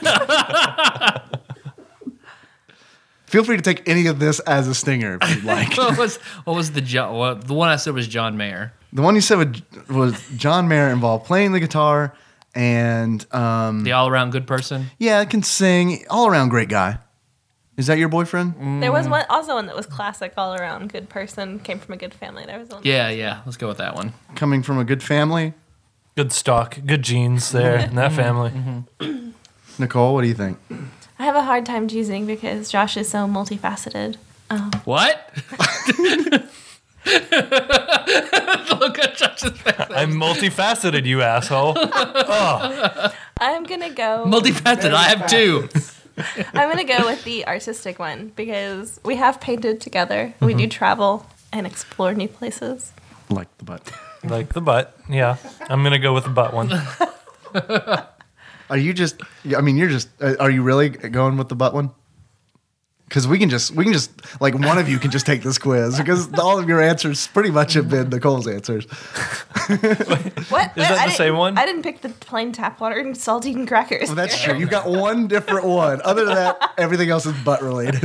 [SPEAKER 3] Feel free to take any of this as a stinger if you'd like.
[SPEAKER 2] what was the John? Well, the one I said was John Mayer.
[SPEAKER 3] The one you said was John Mayer involved playing the guitar and
[SPEAKER 2] The all-around good person.
[SPEAKER 3] yeah, can sing, all-around great guy. Is that your boyfriend?
[SPEAKER 4] There was one that was classic, all around good person, came from a good family. There was one.
[SPEAKER 2] Yeah. Let's go with that one.
[SPEAKER 3] Coming from a good family?
[SPEAKER 5] Good stock, good genes there in that family.
[SPEAKER 3] Nicole, what do you think?
[SPEAKER 4] I have a hard time choosing because Josh is so multifaceted.
[SPEAKER 2] What? Look at Josh's face.
[SPEAKER 5] I'm multifaceted, you asshole.
[SPEAKER 4] I'm gonna go.
[SPEAKER 2] Multifaceted. I have two.
[SPEAKER 4] I'm gonna go with the artistic one because we have painted together. We do travel and explore new places.
[SPEAKER 3] Like the butt.
[SPEAKER 5] Like the butt, yeah. I'm going to go with the butt one.
[SPEAKER 3] Are you just, I mean, you're just, are you really going with the butt one? Because we can just, like one of you can just take this quiz because all of your answers pretty much have been Nicole's answers.
[SPEAKER 4] What?
[SPEAKER 5] Is that the same one?
[SPEAKER 4] I didn't pick the plain tap water and saltine crackers.
[SPEAKER 3] Well, that's true. You got one different one. Other than that, everything else is butt related.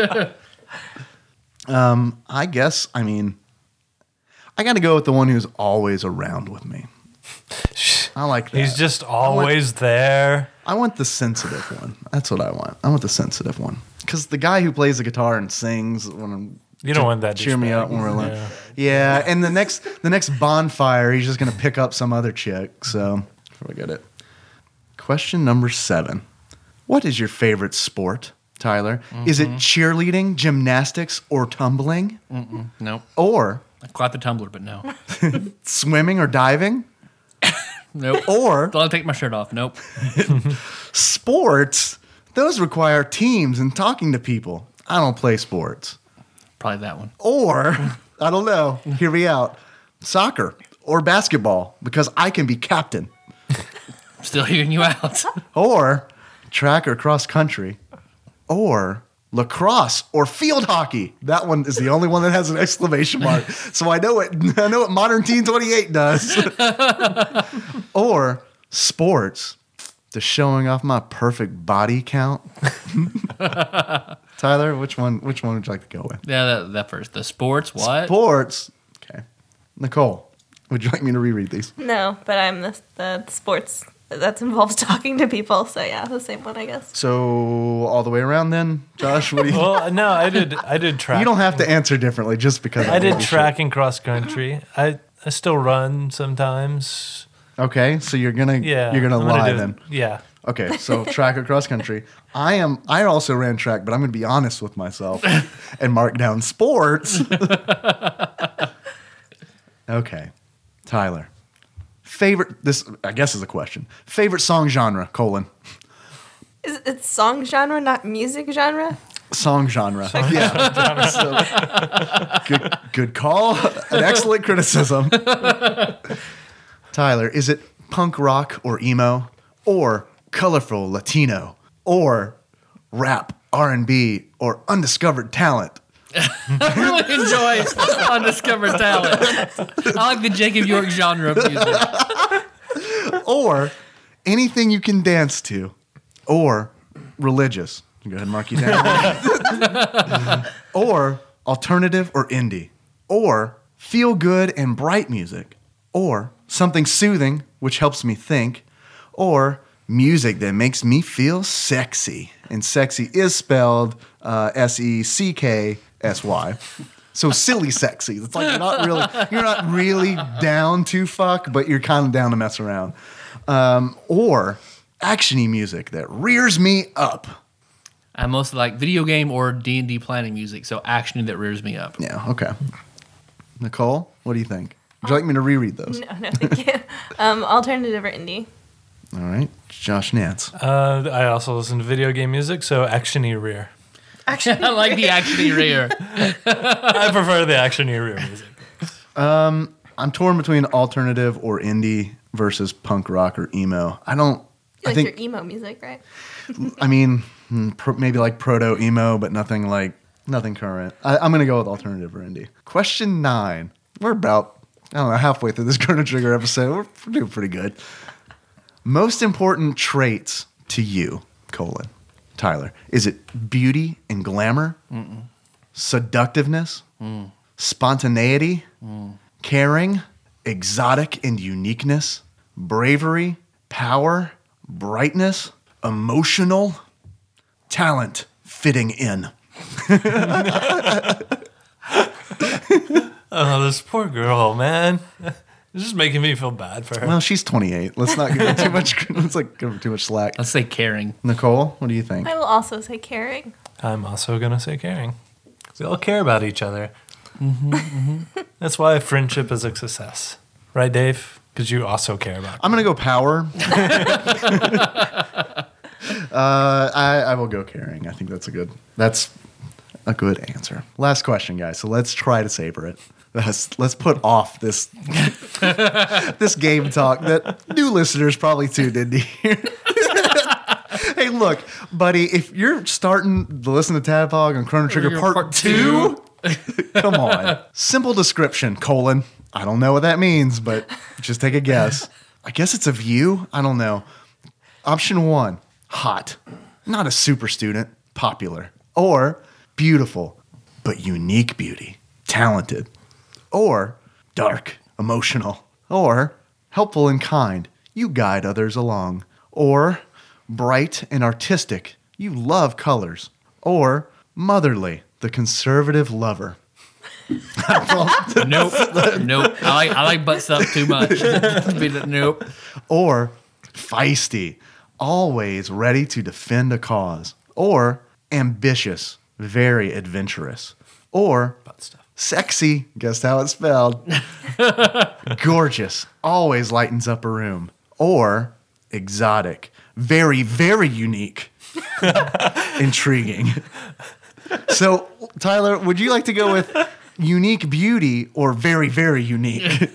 [SPEAKER 3] I guess, I mean, I got to go with the one who's always around with me. I like that.
[SPEAKER 5] He's just always there.
[SPEAKER 3] I want the sensitive one. That's what I want. I want the sensitive one. Because the guy who plays the guitar and sings when I'm
[SPEAKER 5] You don't want that
[SPEAKER 3] cheer me
[SPEAKER 5] douchebag.
[SPEAKER 3] up when we're alone.
[SPEAKER 5] Yeah.
[SPEAKER 3] Yeah, and the next bonfire, he's just gonna pick up some other chick. So forget it. Question number 7. What is your favorite sport, Tyler? Is it cheerleading, gymnastics, or tumbling?
[SPEAKER 2] Nope.
[SPEAKER 3] Or
[SPEAKER 2] I caught the tumbler, but no.
[SPEAKER 3] swimming or diving?
[SPEAKER 2] Nope.
[SPEAKER 3] Or
[SPEAKER 2] Don't take my shirt off. Nope.
[SPEAKER 3] sports? Those require teams and talking to people. I don't play sports.
[SPEAKER 2] Probably that one.
[SPEAKER 3] Or, I don't know, hear me out, soccer or basketball because I can be captain.
[SPEAKER 2] Still hearing you out.
[SPEAKER 3] Or track or cross country. Or lacrosse or field hockey. That one is the only one that has an exclamation mark. So I know what Modern Teen 28 does. Or sports. Just showing off my perfect body count. Tyler, which one would you like to go with?
[SPEAKER 2] Yeah, that first. The sports, what?
[SPEAKER 3] Sports. Okay. Nicole, would you like me to reread these?
[SPEAKER 4] No, but I'm the sports that involves talking to people. So yeah, the same one, I guess.
[SPEAKER 3] So all the way around then, Josh, what do you
[SPEAKER 5] Well, no, I did track.
[SPEAKER 3] You don't have to answer differently just because
[SPEAKER 5] I did
[SPEAKER 3] gave you
[SPEAKER 5] track and cross country. I still run sometimes.
[SPEAKER 3] shit. Okay, so you're gonna
[SPEAKER 5] Yeah.
[SPEAKER 3] you're gonna
[SPEAKER 5] I'm
[SPEAKER 3] lie
[SPEAKER 5] do it.
[SPEAKER 3] then.
[SPEAKER 5] Yeah.
[SPEAKER 3] Okay, so track or cross country. I also ran track, but I'm gonna be honest with myself and mark down sports. Okay. Tyler. Favorite this I guess is a question. Favorite song genre, :
[SPEAKER 4] It's song genre, not music genre.
[SPEAKER 3] Song genre. Yeah. So, good call. An excellent criticism. Tyler, is it punk rock or emo, or colorful Latino, or rap, R&B, or undiscovered talent?
[SPEAKER 2] I really enjoy undiscovered talent. I like the Jacob York genre of music.
[SPEAKER 3] Or anything you can dance to, or religious. Go ahead and mark you down. Or alternative or indie, or feel good and bright music, or something soothing which helps me think, or music that makes me feel sexy. And sexy is spelled SECKSY. So silly sexy. It's like you're not really down to fuck, but you're kind of down to mess around. Or actiony music that rears me up.
[SPEAKER 2] I mostly like video game or D&D planning music, so action that rears me up.
[SPEAKER 3] Yeah, okay. Nicole, what do you think? Would you like me to reread those?
[SPEAKER 4] No, thank you. Alternative or indie.
[SPEAKER 3] All right. Josh Nance.
[SPEAKER 5] I also listen to video game music, so actiony rear.
[SPEAKER 2] I like the actiony rear.
[SPEAKER 5] I prefer the actiony rear music.
[SPEAKER 3] I'm torn between alternative or indie versus punk rock or emo. I
[SPEAKER 4] Like
[SPEAKER 3] think
[SPEAKER 4] your emo music, right?
[SPEAKER 3] I mean, maybe like proto emo, but nothing current. I'm going to go with alternative or indie. Question 9. We're about, I don't know, halfway through this Chrono Trigger episode. We're doing pretty good. Most important traits to you, : Tyler. Is it beauty and glamour? Seductiveness? Spontaneity? Caring? Exotic and uniqueness? Bravery? Power? Brightness? Emotional? Talent? Fitting in?
[SPEAKER 5] Oh, this poor girl, man. It's just making me feel bad for her.
[SPEAKER 3] Well, she's 28. Let's not give her too much. Let's like give her too much slack.
[SPEAKER 2] Let's say caring.
[SPEAKER 3] Nicole, what do you think?
[SPEAKER 4] I will also say caring.
[SPEAKER 5] I'm also going to say caring. We all care about each other. That's why friendship is a success. Right, Dave? Because you also care about
[SPEAKER 3] I'm gonna go power. I will go caring. I think that's a good answer. Last question, guys. So let's try to savor it. Let's put off this this game talk that new listeners probably tuned in to hear. Hey, look, buddy, if you're starting to listen to Tadpog on Chrono Trigger Part 2, come on. Simple description, : I don't know what that means, but just take a guess. I guess it's a view. I don't know. Option 1, hot. Not a super student, popular. Or beautiful, but unique beauty, talented. Or dark, emotional. Or helpful and kind, you guide others along. Or bright and artistic, you love colors. Or motherly, the conservative lover.
[SPEAKER 2] Nope. I like butt stuff too much. Nope.
[SPEAKER 3] Or feisty, always ready to defend a cause. Or ambitious, very adventurous. Or
[SPEAKER 5] butt stuff.
[SPEAKER 3] Sexy, guess how it's spelled. Gorgeous, always lightens up a room. Or exotic, very, very unique. Intriguing. So, Tyler, would you like to go with unique beauty or very, very unique?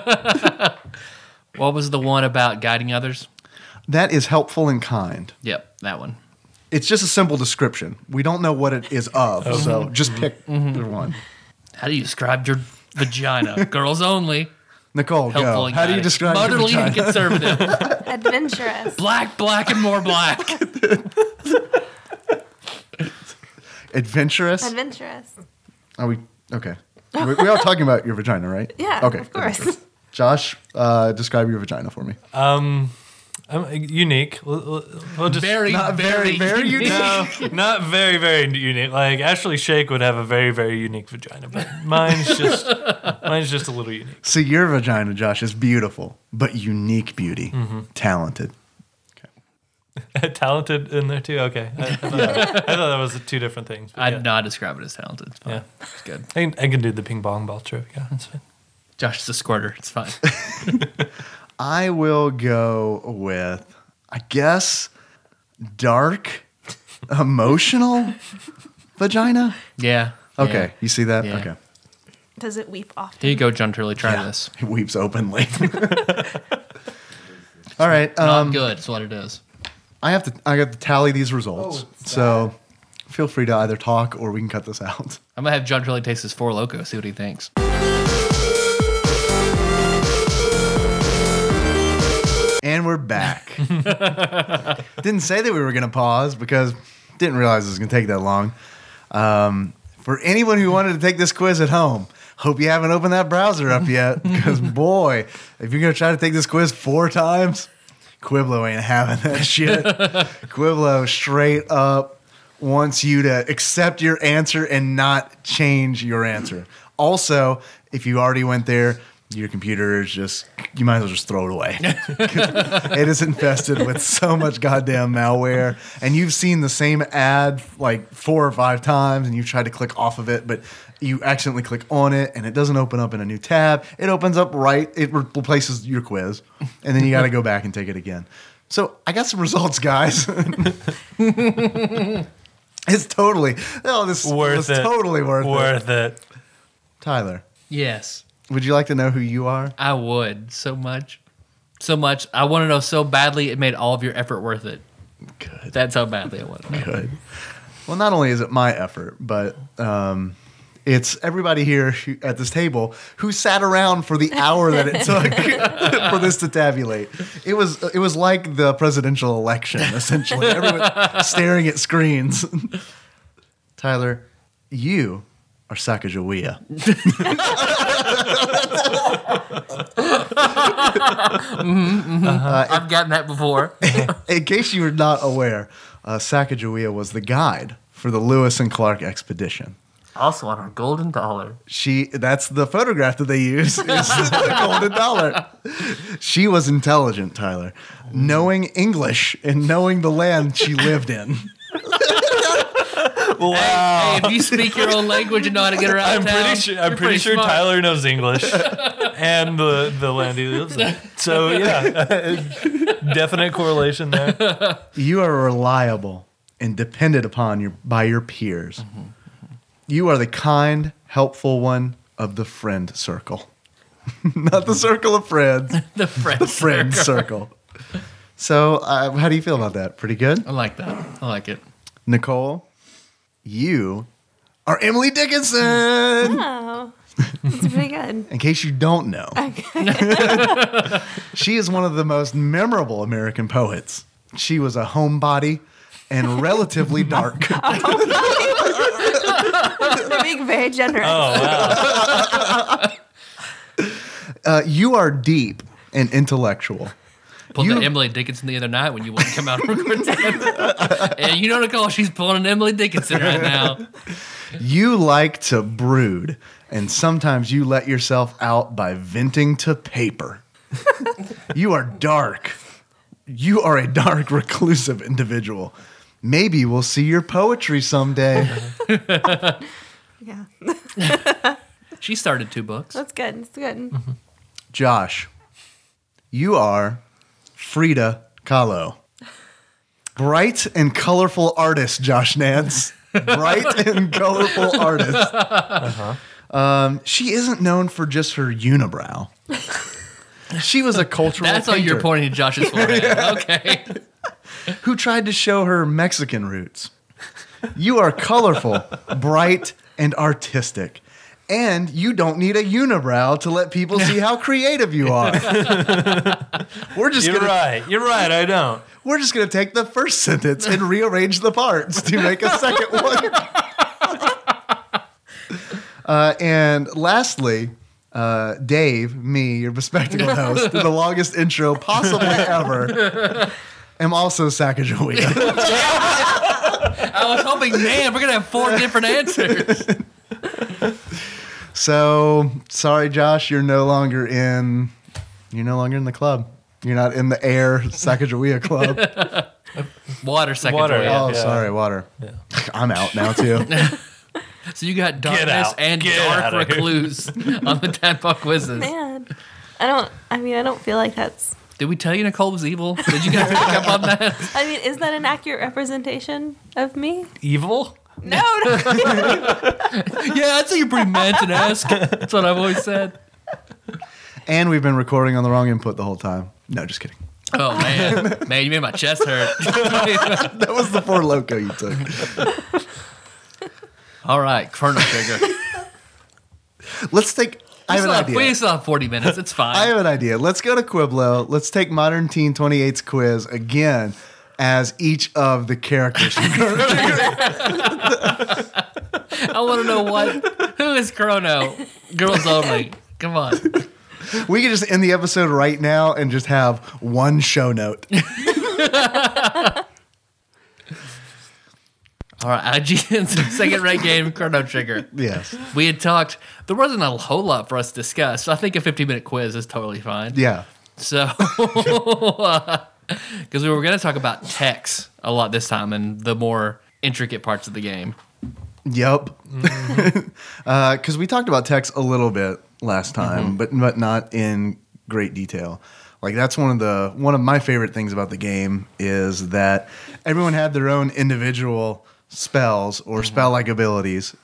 [SPEAKER 2] What was the one about guiding others?
[SPEAKER 3] That is helpful and kind.
[SPEAKER 2] Yep, that one.
[SPEAKER 3] It's just a simple description. We don't know what it is of, so just pick one.
[SPEAKER 2] How do you describe your vagina? Girls only.
[SPEAKER 3] Nicole,
[SPEAKER 2] Helpful
[SPEAKER 3] go.
[SPEAKER 2] and
[SPEAKER 3] How do you
[SPEAKER 2] guiding.
[SPEAKER 3] describe your
[SPEAKER 2] Motherly and
[SPEAKER 3] vagina?
[SPEAKER 2] conservative.
[SPEAKER 4] Adventurous.
[SPEAKER 2] Black, and more black.
[SPEAKER 3] Adventurous?
[SPEAKER 4] Adventurous.
[SPEAKER 3] Are we okay? We are talking about your vagina, right?
[SPEAKER 4] Yeah,
[SPEAKER 3] Okay.
[SPEAKER 4] of course.
[SPEAKER 3] adventurous. Josh, describe your vagina for me.
[SPEAKER 5] Unique. We'll just
[SPEAKER 3] Not very unique.
[SPEAKER 5] No, not very, very unique. Like Ashley Shake would have a very, very unique vagina, but mine's just a little unique.
[SPEAKER 3] So your vagina, Josh, is beautiful, but unique beauty, talented.
[SPEAKER 5] Talented in there too. Okay, I thought that was two different things. but
[SPEAKER 2] I'd
[SPEAKER 5] yeah.
[SPEAKER 2] not describe it as talented. It's fine.
[SPEAKER 5] Yeah.
[SPEAKER 2] It's good.
[SPEAKER 5] I can do the ping pong ball trick. Yeah, that's fine.
[SPEAKER 2] Josh is a squirter. It's fine.
[SPEAKER 3] I will go with, I guess, dark, emotional vagina.
[SPEAKER 2] Yeah.
[SPEAKER 3] Okay,
[SPEAKER 2] Yeah.
[SPEAKER 3] you see that?
[SPEAKER 2] Yeah.
[SPEAKER 3] Okay.
[SPEAKER 4] Does it weep often?
[SPEAKER 2] Here you go, John Turley. Try
[SPEAKER 3] Yeah.
[SPEAKER 2] this.
[SPEAKER 3] He weeps openly. All right.
[SPEAKER 2] Not good. It's what it is.
[SPEAKER 3] I got to tally these results. So feel free to either talk or we can cut this out.
[SPEAKER 2] I'm gonna have John Turley taste his Four Loko. See what he thinks.
[SPEAKER 3] And we're back. Didn't say that we were going to pause because didn't realize it was going to take that long. For anyone who wanted to take this quiz at home, hope you haven't opened that browser up yet. Because boy, if you're going to try to take this quiz 4 times, Quiblo ain't having that shit. Quiblo straight up wants you to accept your answer and not change your answer. Also, if you already went there, your computer is just, you might as well just throw it away. It is infested with so much goddamn malware. And you've seen the same ad like 4 or 5 times and you've tried to click off of it, but you accidentally click on it and it doesn't open up in a new tab. It opens up it replaces your quiz. And then you got to go back and take it again. So I got some results, guys. It's totally, this
[SPEAKER 5] Worth
[SPEAKER 3] was
[SPEAKER 5] it.
[SPEAKER 3] totally worth it.
[SPEAKER 5] it.
[SPEAKER 3] Tyler,
[SPEAKER 2] Yes,
[SPEAKER 3] would you like to know who you are?
[SPEAKER 2] I would so much. I want to know so badly. It made all of your effort worth it.
[SPEAKER 3] Good.
[SPEAKER 2] That's how badly I want to know.
[SPEAKER 3] Good. Well, not only is it my effort, but it's everybody here at this table who sat around for the hour that it took for this to tabulate. It was like the presidential election, essentially. Everyone staring at screens. Tyler, you are Sacagawea.
[SPEAKER 2] I've gotten that before.
[SPEAKER 3] In case you were not aware, Sacagawea was the guide for the Lewis and Clark expedition.
[SPEAKER 2] Also on our golden dollar.
[SPEAKER 3] That's the photograph that they use. Is the golden dollar. She was intelligent, Tyler, knowing English and knowing the land she lived in.
[SPEAKER 5] Wow.
[SPEAKER 2] Hey, if you speak your own language and know how to get around
[SPEAKER 5] I'm
[SPEAKER 2] town,
[SPEAKER 5] pretty
[SPEAKER 2] you're
[SPEAKER 5] sure
[SPEAKER 2] smart.
[SPEAKER 5] Tyler knows English and the land he lives in. So yeah, definite correlation there.
[SPEAKER 3] You are reliable and depended upon by your peers. You are the kind, helpful one of the friend circle. Not the circle of friends,
[SPEAKER 2] The friend
[SPEAKER 3] the friend circle. So how do you feel about that? Pretty good?
[SPEAKER 2] I like that. I like it.
[SPEAKER 3] Nicole, you are Emily Dickinson.
[SPEAKER 4] Oh, that's pretty good.
[SPEAKER 3] In case you don't know, she is one of the most memorable American poets. She was a homebody and relatively dark.
[SPEAKER 4] You're being very generous.
[SPEAKER 5] Oh wow.
[SPEAKER 3] You are deep and intellectual.
[SPEAKER 2] Pulled
[SPEAKER 3] You-
[SPEAKER 2] the Emily Dickinson the other night when you wouldn't come out and record that. And you know, Nicole, she's pulling an Emily Dickinson right now.
[SPEAKER 3] You like to brood, and sometimes you let yourself out by venting to paper. You are dark. You are a dark, reclusive individual. Maybe we'll see your poetry someday.
[SPEAKER 4] Yeah,
[SPEAKER 2] She started 2 books.
[SPEAKER 4] that's good. It's good.
[SPEAKER 3] Josh, you are Frida Kahlo. Bright and colorful artist, Josh Nance. Bright and colorful artist. She isn't known for just her unibrow. She was a cultural
[SPEAKER 2] That's how you're
[SPEAKER 3] painter
[SPEAKER 2] pointing to Josh's forehead. Okay.
[SPEAKER 3] who tried to show her Mexican roots. You are colorful, bright, and artistic. And you don't need a unibrow to let people see how creative you are. We're just
[SPEAKER 5] You're
[SPEAKER 3] gonna
[SPEAKER 5] right. You're right. I don't.
[SPEAKER 3] We're just going to take the first sentence and rearrange the parts to make a second one. And lastly, Dave, me, your bespectacled host, the longest intro possibly ever, am also Sacagawea.
[SPEAKER 2] I was hoping, man, we're gonna have 4 different answers.
[SPEAKER 3] So sorry, Josh, you're no longer in the club. You're not in the air Sacagawea club.
[SPEAKER 2] Water second.
[SPEAKER 5] Water,
[SPEAKER 2] Water,
[SPEAKER 5] yeah.
[SPEAKER 3] Oh, sorry, water.
[SPEAKER 5] Yeah.
[SPEAKER 3] I'm out now too.
[SPEAKER 2] So you got darkness
[SPEAKER 5] out.
[SPEAKER 2] and
[SPEAKER 5] Get
[SPEAKER 2] dark
[SPEAKER 5] outta here.
[SPEAKER 2] recluse on the tadpole quizzes.
[SPEAKER 4] Man, I don't feel like that's.
[SPEAKER 2] Did we tell you Nicole was evil? Did you guys pick up on that?
[SPEAKER 4] I mean, is that an accurate representation of me?
[SPEAKER 5] Evil?
[SPEAKER 4] No.
[SPEAKER 2] Yeah, I'd say you're pretty Manson-esque. That's what I've always said.
[SPEAKER 3] And we've been recording on the wrong input the whole time. No, just kidding.
[SPEAKER 2] Oh man, you made my chest hurt.
[SPEAKER 3] That was the 4 Loco you took.
[SPEAKER 2] All right, Chrono Trigger.
[SPEAKER 3] Let's take. I have an idea.
[SPEAKER 2] We still have 40 minutes. It's fine.
[SPEAKER 3] I have an idea. Let's go to Quibblo. Let's take Modern Teen 28's quiz again as each of the characters.
[SPEAKER 2] I want to know who is Chrono. Girls only. Come on.
[SPEAKER 3] We can just end the episode right now and just have one show note.
[SPEAKER 2] All right, IGN's second-rate game, Chrono Trigger.
[SPEAKER 3] Yes.
[SPEAKER 2] We had talked. There wasn't a whole lot for us to discuss. So I think a 15-minute quiz is totally fine.
[SPEAKER 3] Yeah.
[SPEAKER 2] So, because we were going to talk about techs a lot this time and the more intricate parts of the game.
[SPEAKER 3] Yep. Because we talked about text a little bit last time, but not in great detail. Like that's one of my favorite things about the game is that everyone had their own individual spells or spell-like abilities,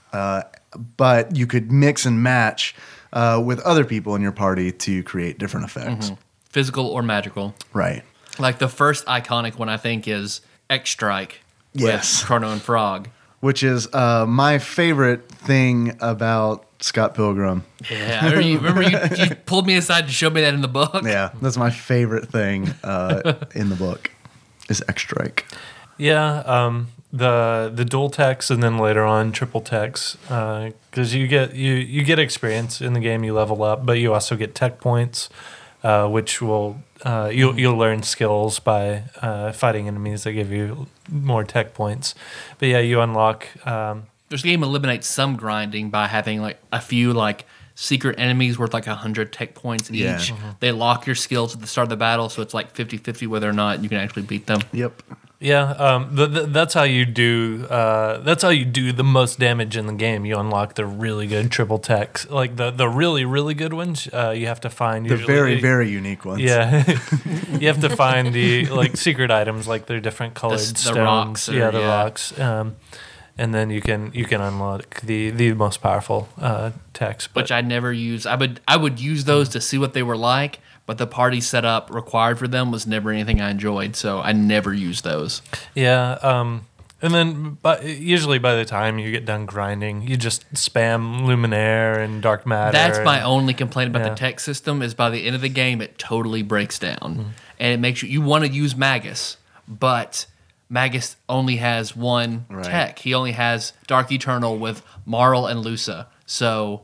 [SPEAKER 3] but you could mix and match with other people in your party to create different effects.
[SPEAKER 2] Physical or magical.
[SPEAKER 3] Right.
[SPEAKER 2] Like the first iconic one I think is X Strike
[SPEAKER 3] Yes.
[SPEAKER 2] with Chrono and Frog.
[SPEAKER 3] Which is my favorite thing about Scott Pilgrim.
[SPEAKER 2] Yeah, I remember you pulled me aside to show me that in the book.
[SPEAKER 3] Yeah, that's my favorite thing in the book is X-Strike.
[SPEAKER 5] Yeah, the dual techs and then later on triple techs because you get experience in the game, you level up, but you also get tech points, which will you'll learn skills by fighting enemies that give you more tech points. But yeah, you unlock.
[SPEAKER 2] This game eliminates some grinding by having like a few like secret enemies worth like 100 tech points each.
[SPEAKER 3] Yeah.
[SPEAKER 2] They lock your skills at the start of the battle, so it's like 50-50 whether or not you can actually beat them.
[SPEAKER 3] Yep.
[SPEAKER 5] Yeah, that's how you do. That's how you do the most damage in the game. You unlock the really good triple techs, like the really really good ones. You have to find
[SPEAKER 3] The
[SPEAKER 5] usually-
[SPEAKER 3] very, very unique ones.
[SPEAKER 5] Yeah, you have to find the like secret items, like they're different colored
[SPEAKER 2] The
[SPEAKER 5] stones.
[SPEAKER 2] rocks or-
[SPEAKER 5] yeah, the
[SPEAKER 2] yeah.
[SPEAKER 5] rocks. And then you can unlock the most powerful techs. But
[SPEAKER 2] Which I never use. I would use those to see what they were like, but the party setup required for them was never anything I enjoyed, so I never used those.
[SPEAKER 5] yeah, and then usually by the time you get done grinding, you just spam Luminaire and Dark Matter.
[SPEAKER 2] That's my only complaint about
[SPEAKER 5] Yeah.
[SPEAKER 2] the tech system is by the end of the game it totally breaks down. And it makes you want to use Magus, but Magus only has one
[SPEAKER 3] Right.
[SPEAKER 2] tech. He only has Dark Eternal with Marl and Lusa. So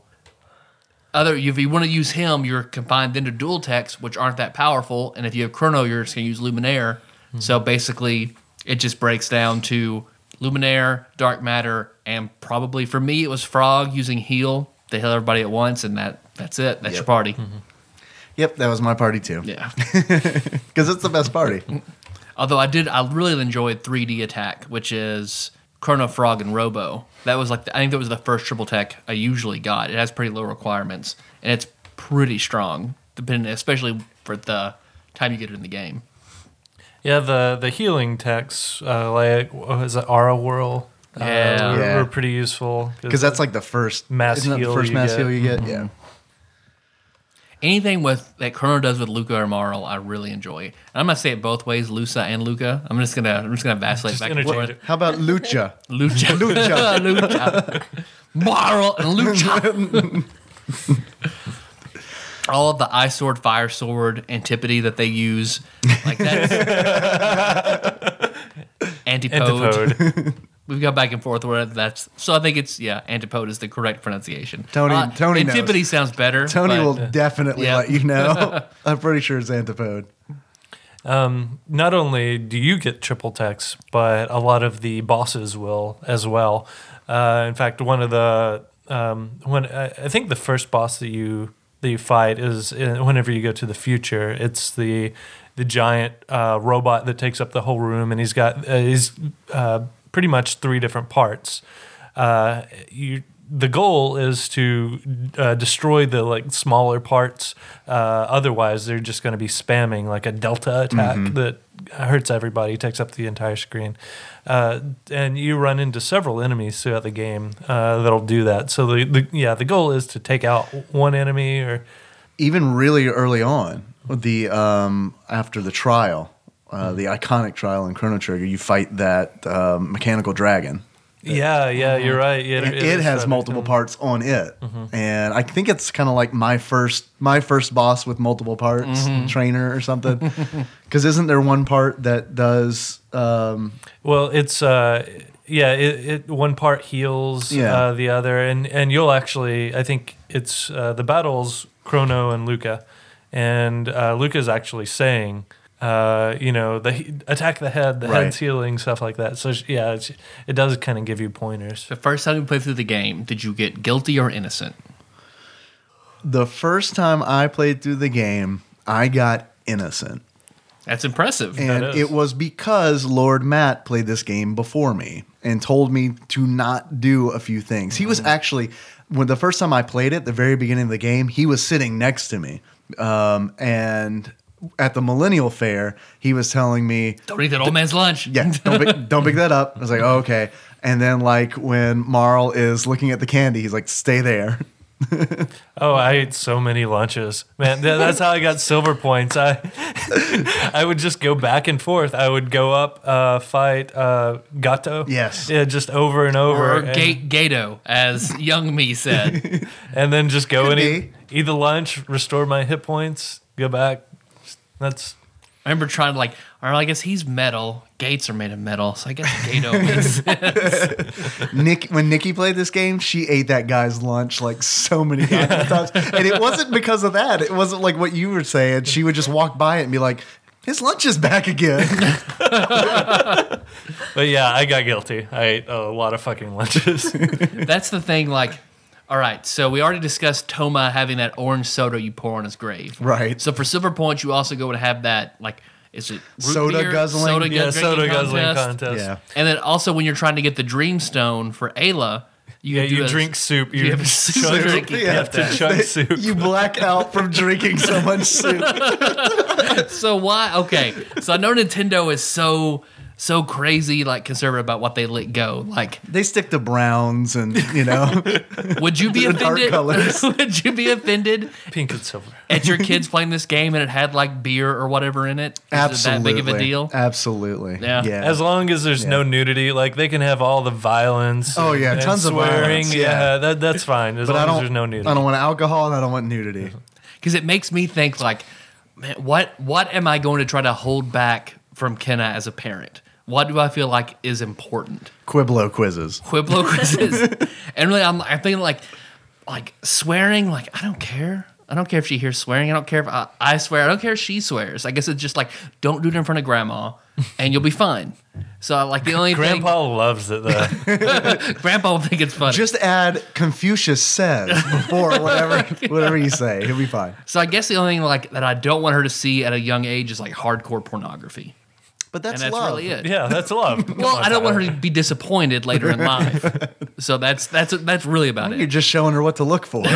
[SPEAKER 2] if you want to use him, you're confined into dual techs, which aren't that powerful. And if you have Chrono, you're just going to use Luminaire. So basically, it just breaks down to Luminaire, Dark Matter, and probably for me, it was Frog using Heal to heal everybody at once, and that's it. That's your party.
[SPEAKER 3] Yep, that was my party too.
[SPEAKER 2] Yeah.
[SPEAKER 3] Because it's the best party.
[SPEAKER 2] Although I really enjoyed 3D Attack, which is Chrono, Frog, and Robo. That was I think that was the first triple tech I usually got. It has pretty low requirements, and it's pretty strong, especially for the time you get it in the game.
[SPEAKER 5] Yeah, the healing techs, like what was it, Aura Whirl?
[SPEAKER 2] Yeah.
[SPEAKER 5] Were pretty useful
[SPEAKER 3] Because that's like the first
[SPEAKER 5] Mass
[SPEAKER 3] isn't that
[SPEAKER 5] heal
[SPEAKER 3] the first
[SPEAKER 5] you
[SPEAKER 3] mass
[SPEAKER 5] get?
[SPEAKER 3] heal you get? Yeah.
[SPEAKER 2] Anything that Chrono does with Luca or Marl, I really enjoy. And I'm gonna say it both ways, Lusa and Luca. I'm just gonna vacillate
[SPEAKER 5] Just
[SPEAKER 2] back and
[SPEAKER 5] interchange
[SPEAKER 2] forth.
[SPEAKER 5] it.
[SPEAKER 3] How about Lucha?
[SPEAKER 2] Lucha,
[SPEAKER 3] Lucha.
[SPEAKER 2] Lucha, Marl, and Lucha. All of the Ice Sword, Fire Sword, Antipode that they use, like that's Antipode.
[SPEAKER 5] Antipode.
[SPEAKER 2] We've go back and forth whether that's. So I think it's antipode is the correct pronunciation.
[SPEAKER 3] Tony knows.
[SPEAKER 2] Antipode sounds better.
[SPEAKER 3] Tony
[SPEAKER 2] but-
[SPEAKER 3] will definitely let you know. I'm pretty sure it's antipode.
[SPEAKER 5] Not only do you get triple text, but a lot of the bosses will as well. In fact, one of the I think the first boss that you fight is whenever you go to the future. It's the giant robot that takes up the whole room, and he's got pretty much 3 different parts. The goal is to destroy the like smaller parts. Otherwise, they're just going to be spamming like a delta attack that hurts everybody, takes up the entire screen. And you run into several enemies throughout the game that'll do that. So the goal is to take out one enemy or
[SPEAKER 3] Even really early on, the after the trial, the iconic trial in Chrono Trigger, you fight that mechanical dragon.
[SPEAKER 5] Yeah, you're right.
[SPEAKER 3] And it has multiple parts on it, and I think it's kind of like my first boss with multiple parts, trainer or something. Because isn't there one part that does?
[SPEAKER 5] Well, it's it one part heals the other, and you'll actually, I think it's the battles Chrono and Luca, and Luca's actually saying. Attack the head, the head's healing, stuff like that. So it does kind of give you pointers.
[SPEAKER 2] The first time you played through the game, did you get guilty or innocent?
[SPEAKER 3] The first time I played through the game, I got innocent.
[SPEAKER 2] That's impressive.
[SPEAKER 3] And it was because Lord Matt played this game before me and told me to not do a few things. He was actually, when the first time I played it, the very beginning of the game, he was sitting next to me. And at the Millennial Fair, he was telling me,
[SPEAKER 2] Don't eat that old man's lunch.
[SPEAKER 3] yeah, don't pick that up. I was like, oh, okay. And then like when Marl is looking at the candy, he's like, stay there.
[SPEAKER 5] Oh, I ate so many lunches, man. That's how I got silver points. I would just go back and forth. I would go up, fight Gato.
[SPEAKER 3] Yes.
[SPEAKER 5] Yeah, just over and over.
[SPEAKER 2] Or Gato, as young me said.
[SPEAKER 5] And then just go
[SPEAKER 3] Could
[SPEAKER 5] and eat the lunch, restore my hit points, go back. That's.
[SPEAKER 2] I remember trying to I guess he's metal. Gates are made of metal, so I guess Gato makes sense.
[SPEAKER 3] When Nikki played this game, she ate that guy's lunch like so many times. And it wasn't because of that. It wasn't like what you were saying. She would just walk by it and be like, his lunch is back again.
[SPEAKER 5] But yeah, I got guilty. I ate a lot of fucking lunches.
[SPEAKER 2] That's the thing, all right, so we already discussed Toma having that orange soda you pour on his grave.
[SPEAKER 3] Right.
[SPEAKER 2] So for silver points, you also go to have that, is it root
[SPEAKER 3] Soda
[SPEAKER 2] beer?
[SPEAKER 3] guzzling?
[SPEAKER 2] Soda,
[SPEAKER 5] Yeah,
[SPEAKER 2] drinking
[SPEAKER 5] soda guzzling
[SPEAKER 2] contest.
[SPEAKER 5] contest.
[SPEAKER 3] Yeah.
[SPEAKER 2] And then also when you're trying to get the Dreamstone for Ayla,
[SPEAKER 5] You drink soup.
[SPEAKER 2] You have a
[SPEAKER 5] chug-
[SPEAKER 2] drinking
[SPEAKER 5] You have to chug soup.
[SPEAKER 3] You black out from drinking so much soup.
[SPEAKER 2] So why? Okay, so I know Nintendo is so crazy, conservative about what they let go.
[SPEAKER 3] They stick to browns and,
[SPEAKER 2] Would you be
[SPEAKER 3] The dark
[SPEAKER 2] offended?
[SPEAKER 3] colors.
[SPEAKER 2] Would you be offended
[SPEAKER 5] Pink and silver.
[SPEAKER 2] at your kids playing this game and it had beer or whatever in it? Is
[SPEAKER 3] absolutely.
[SPEAKER 2] it that big of a deal?
[SPEAKER 3] Absolutely.
[SPEAKER 2] Yeah.
[SPEAKER 5] As long as there's no nudity, they can have all the violence.
[SPEAKER 3] Oh, yeah,
[SPEAKER 5] and
[SPEAKER 3] tons of
[SPEAKER 5] swearing.
[SPEAKER 3] violence, yeah.
[SPEAKER 5] That's fine. As
[SPEAKER 3] But
[SPEAKER 5] long as there's no nudity.
[SPEAKER 3] I don't want alcohol and I don't want nudity.
[SPEAKER 2] Because it makes me think man, what am I going to try to hold back from Kenna as a parent? What do I feel like is important?
[SPEAKER 3] Quiblo quizzes.
[SPEAKER 2] Quiblo quizzes. And really, I'm thinking swearing. I don't care. I don't care if she hears swearing. I don't care if I swear. I don't care if she swears. I guess it's just don't do it in front of grandma, and you'll be fine. So the only
[SPEAKER 5] Grandpa loves it though.
[SPEAKER 2] thing, Grandpa will think it's funny.
[SPEAKER 3] Just add Confucius says before whatever you say. He'll be fine.
[SPEAKER 2] So I guess the only thing that I don't want her to see at a young age is hardcore pornography.
[SPEAKER 3] But that's,
[SPEAKER 2] And that's
[SPEAKER 3] love.
[SPEAKER 2] really it.
[SPEAKER 5] Yeah, that's love.
[SPEAKER 2] Well, I don't want her to be disappointed later in life. So that's really about
[SPEAKER 3] You're
[SPEAKER 2] it.
[SPEAKER 3] just showing her what to look for.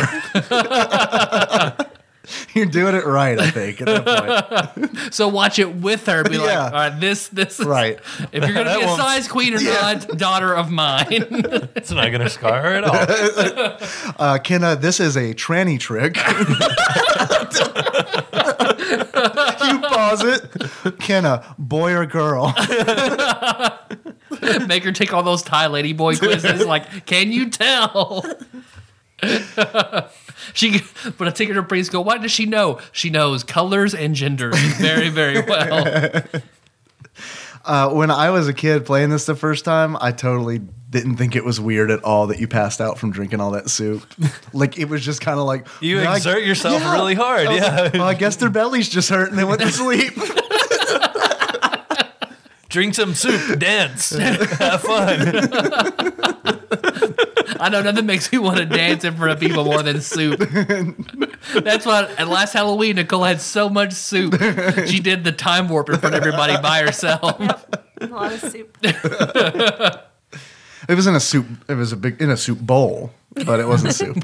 [SPEAKER 3] You're doing it right, I think, at that point.
[SPEAKER 2] So watch it with her. Be
[SPEAKER 3] Yeah.
[SPEAKER 2] all right, this is
[SPEAKER 3] Right.
[SPEAKER 2] If you're gonna be a
[SPEAKER 5] won't-
[SPEAKER 2] size queen or not, daughter of mine.
[SPEAKER 5] It's not going to scar her at all.
[SPEAKER 3] Kenna, this is a tranny trick. You pause it. Kenna, boy or girl?
[SPEAKER 2] Make her take all those Thai lady boy quizzes. Can you tell? But I take her to preschool. What does she know? She knows colors and genders very, very well.
[SPEAKER 3] When I was a kid playing this the first time, I totally didn't think it was weird at all that you passed out from drinking all that soup. Like, it was just kind of like...
[SPEAKER 5] You exert yourself really hard, yeah.
[SPEAKER 3] Well, I guess their belly's just hurt and they went to sleep.
[SPEAKER 5] Drink some soup, dance, have fun.
[SPEAKER 2] I know nothing makes me want to dance in front of people more than soup. That's why at last Halloween, Nicole had so much soup. She did the time warp in front of everybody by herself.
[SPEAKER 4] Yep. A lot of soup.
[SPEAKER 3] It was in a soup. It was in a soup bowl, but it wasn't soup.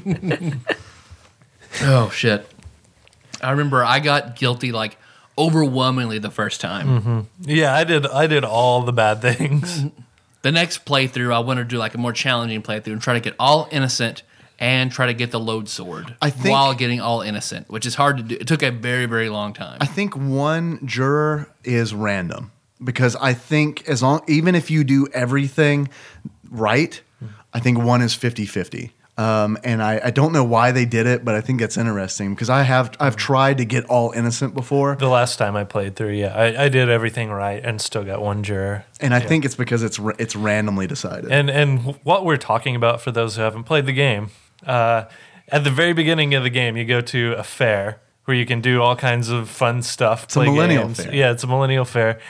[SPEAKER 2] Oh, shit. I remember I got guilty like overwhelmingly the first time.
[SPEAKER 5] Mm-hmm. Yeah, I did all the bad things.
[SPEAKER 2] The next playthrough, I want to do like a more challenging playthrough and try to get all innocent and try to get the load sword while getting all innocent, which is hard to do. It took a very, very long time.
[SPEAKER 3] I think one juror is random because I think even if you do everything right, I think one is 50-50. And I don't know why they did it, but I think it's interesting because I've tried to get all innocent before.
[SPEAKER 5] The last time I played through, yeah, I did everything right and still got one juror.
[SPEAKER 3] And I think it's because it's randomly decided.
[SPEAKER 5] And what we're talking about for those who haven't played the game, at the very beginning of the game, you go to a fair where you can do all kinds of fun stuff.
[SPEAKER 3] It's a millennial fair.
[SPEAKER 5] Yeah, it's a millennial fair.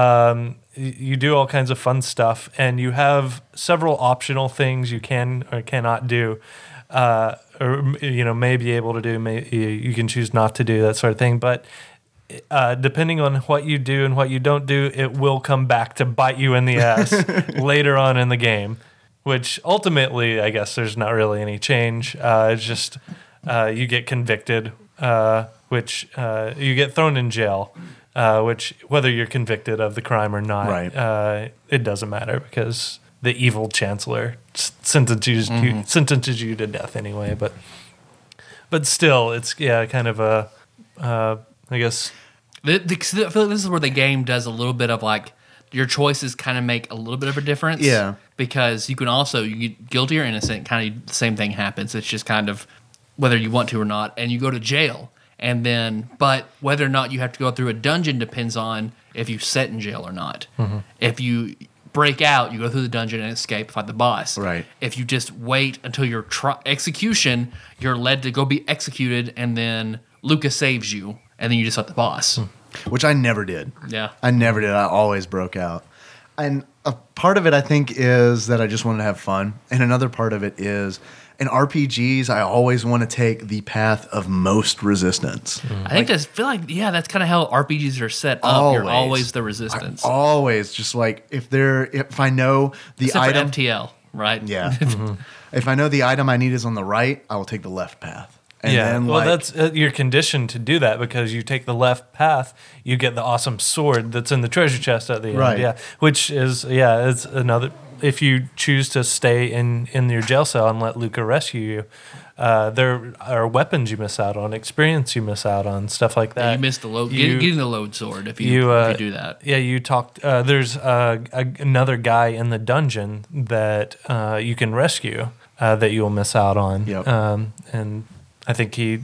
[SPEAKER 5] You do all kinds of fun stuff, and you have several optional things you can or cannot do, or may be able to do. You can choose not to do that sort of thing. But depending on what you do and what you don't do, it will come back to bite you in the ass later on in the game. Which ultimately, I guess, there's not really any change. It's just you get convicted, which you get thrown in jail. Which, whether you're convicted of the crime or not,
[SPEAKER 3] right.
[SPEAKER 5] It doesn't matter because the evil chancellor sentences you to death anyway. But still, it's kind of a, I guess.
[SPEAKER 2] I feel like this is where the game does a little bit of like your choices kind of make a little bit of a difference.
[SPEAKER 3] Yeah.
[SPEAKER 2] Because you get guilty or innocent, kind of the same thing happens. It's just kind of whether you want to or not, and you go to jail. And then, but whether or not you have to go through a dungeon depends on if you sit in jail or not. Mm-hmm. If you break out, you go through the dungeon and escape, fight the boss.
[SPEAKER 3] Right.
[SPEAKER 2] If you just wait until your execution, you're led to go be executed, and then Lucas saves you, and then you just fight the boss.
[SPEAKER 3] Which I never did.
[SPEAKER 2] Yeah.
[SPEAKER 3] I never did. I always broke out. And a part of it, I think, is that I just wanted to have fun. And another part of it is in RPGs, I always want to take the path of most resistance.
[SPEAKER 2] I feel like that's kind of how RPGs are set up. You're always the resistance.
[SPEAKER 3] Always. Just like if I know the
[SPEAKER 2] Except
[SPEAKER 3] item.
[SPEAKER 2] for FTL, right?
[SPEAKER 3] Yeah. If I know the item I need is on the right, I will take the left path. And then,
[SPEAKER 5] that's you're conditioned to do that because you take the left path, you get the awesome sword that's in the treasure chest at the end.
[SPEAKER 3] Right.
[SPEAKER 5] Yeah, which is it's another. If you choose to stay in your jail cell and let Luca rescue you, there are weapons you miss out on, experience you miss out on, stuff like that.
[SPEAKER 2] Yeah, you miss the load, getting the load sword if you do that.
[SPEAKER 5] Yeah, you talked. There's another guy in the dungeon that you can rescue that you'll miss out on.
[SPEAKER 3] Yep.
[SPEAKER 5] And I think he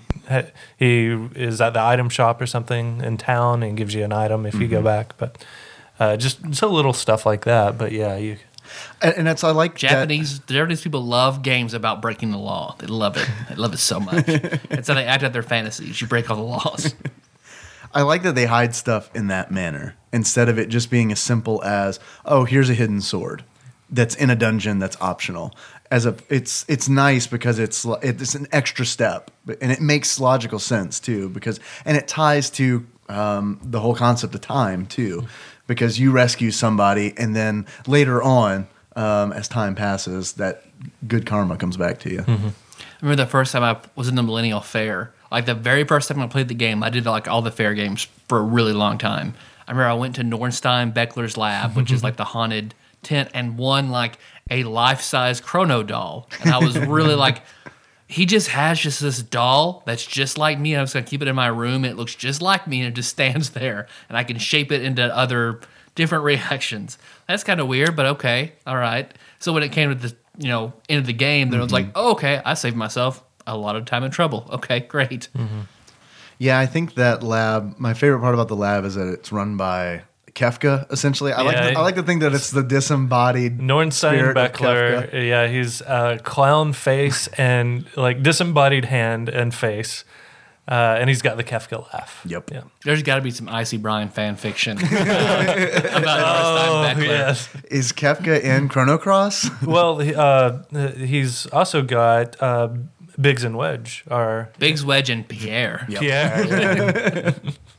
[SPEAKER 5] is at the item shop or something in town and gives you an item if you go back. But just a little stuff like that. But yeah, you.
[SPEAKER 3] And that's I like
[SPEAKER 2] Japanese people love games about breaking the law. They love it. They love it so much. It's how they act out their fantasies. You break all the laws.
[SPEAKER 3] I like that they hide stuff in that manner instead of it just being as simple as, oh, here's a hidden sword that's in a dungeon that's optional. It's nice because it's an extra step, and it makes logical sense too and it ties to the whole concept of time too, because you rescue somebody and then later on, as time passes, that good karma comes back to you.
[SPEAKER 2] Mm-hmm. I remember the first time I was in the Millennial Fair. Like the very first time I played the game, I did like all the fair games for a really long time. I remember I went to Nornstein Beckler's lab, which is like the haunted tent, and won like a life-size Chrono doll. And I was really like, he just has this doll that's just like me. And I'm just going to keep it in my room. It looks just like me, and it just stands there. And I can shape it into other different reactions. That's kind of weird, but okay. All right. So when it came to the end of the game, then I was like, oh, okay, I saved myself a lot of time and trouble. Okay, great.
[SPEAKER 3] Yeah, I think that lab, my favorite part about the lab is that it's run by Kefka, essentially. I
[SPEAKER 5] Yeah.
[SPEAKER 3] like to think that it's the disembodied
[SPEAKER 5] Nornstein
[SPEAKER 3] spirit of
[SPEAKER 5] Beckler,
[SPEAKER 3] Kefka.
[SPEAKER 5] yeah, he's clown face and like disembodied hand and face, and he's got the Kefka laugh.
[SPEAKER 3] Yep.
[SPEAKER 5] Yeah.
[SPEAKER 2] There's got to be some Icy Brian fan fiction about Nornstein Beckler.
[SPEAKER 5] Yes.
[SPEAKER 3] Is Kefka in Chrono Cross?
[SPEAKER 5] Well, he's also got Biggs and Wedge are
[SPEAKER 2] Biggs, Wedge, and Pierre.
[SPEAKER 3] Yep.
[SPEAKER 5] Pierre.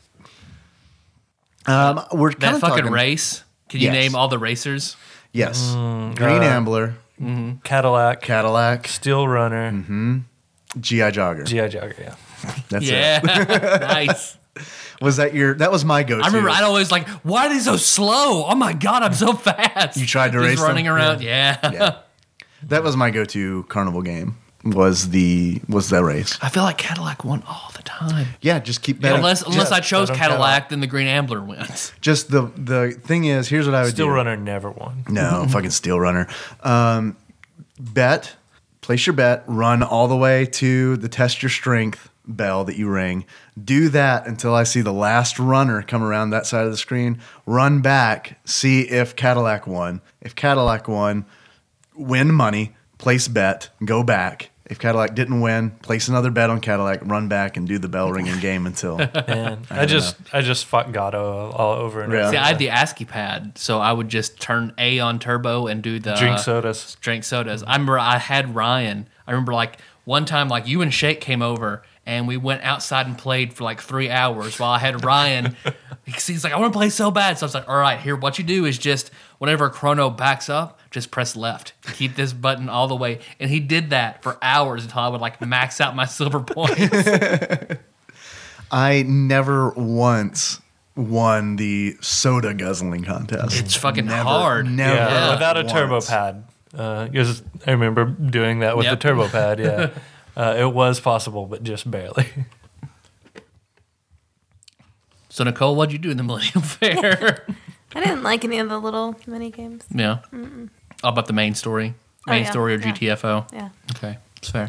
[SPEAKER 3] We're kind
[SPEAKER 2] That
[SPEAKER 3] of
[SPEAKER 2] fucking
[SPEAKER 3] talking,
[SPEAKER 2] race. Can you
[SPEAKER 3] Yes.
[SPEAKER 2] name all the racers?
[SPEAKER 3] Yes. Green Ambler,
[SPEAKER 5] Cadillac,
[SPEAKER 3] Cadillac,
[SPEAKER 5] Steel Runner,
[SPEAKER 3] G.I. Jogger.
[SPEAKER 5] GI Jogger. Yeah.
[SPEAKER 3] That's
[SPEAKER 2] Yeah,
[SPEAKER 3] it.
[SPEAKER 2] nice.
[SPEAKER 3] Was that that was my go-to.
[SPEAKER 2] I remember I'd always like, why are they so slow? Oh my god, I'm so fast.
[SPEAKER 3] You tried to
[SPEAKER 2] Just
[SPEAKER 3] race them?
[SPEAKER 2] running around. Yeah.
[SPEAKER 3] Yeah. That was my go-to carnival game. Was that race?
[SPEAKER 2] I feel like Cadillac won all the time.
[SPEAKER 3] Yeah, just keep betting.
[SPEAKER 2] Unless I chose
[SPEAKER 5] bet on
[SPEAKER 2] Cadillac, then the Green Ambler wins.
[SPEAKER 3] Just the thing is, here's what I would
[SPEAKER 5] Steel
[SPEAKER 3] do.
[SPEAKER 5] Runner never won.
[SPEAKER 3] No, fucking Steel Runner. Place your bet, run all the way to the test your strength bell that you ring. Do that until I see the last runner come around that side of the screen. Run back, see if Cadillac won. If Cadillac won, win money, place bet, go back. If Cadillac didn't win, place another bet on Cadillac, run back and do the bell ringing game until.
[SPEAKER 5] Man, I just fought Gatto all over and
[SPEAKER 3] Yeah.
[SPEAKER 5] over.
[SPEAKER 2] See, I had the ASCII pad, so I would just turn A on turbo and do the
[SPEAKER 5] Drink sodas.
[SPEAKER 2] Drink sodas. I remember I had Ryan. I remember like one time, like you and Shake came over and we went outside and played for like 3 hours while I had Ryan. He's like, I want to play so bad. So I was like, all right, here, what you do is just whenever Chrono backs up, just press left. Keep this button all the way. And he did that for hours until I would like max out my silver points.
[SPEAKER 3] I never once won the soda guzzling contest.
[SPEAKER 2] It's fucking hard.
[SPEAKER 3] Never.
[SPEAKER 5] Yeah, without a
[SPEAKER 3] once.
[SPEAKER 5] turbo pad. Because I remember doing that with
[SPEAKER 2] Yep.
[SPEAKER 5] the turbo pad. Yeah, it was possible, but just barely.
[SPEAKER 2] So Nicole, what'd you do in the Millennium Fair?
[SPEAKER 4] I didn't like any of the little mini games.
[SPEAKER 2] Yeah. All about the main story. Main
[SPEAKER 4] yeah.
[SPEAKER 2] story or
[SPEAKER 4] Yeah.
[SPEAKER 2] GTFO.
[SPEAKER 4] Yeah.
[SPEAKER 2] Okay. It's fair.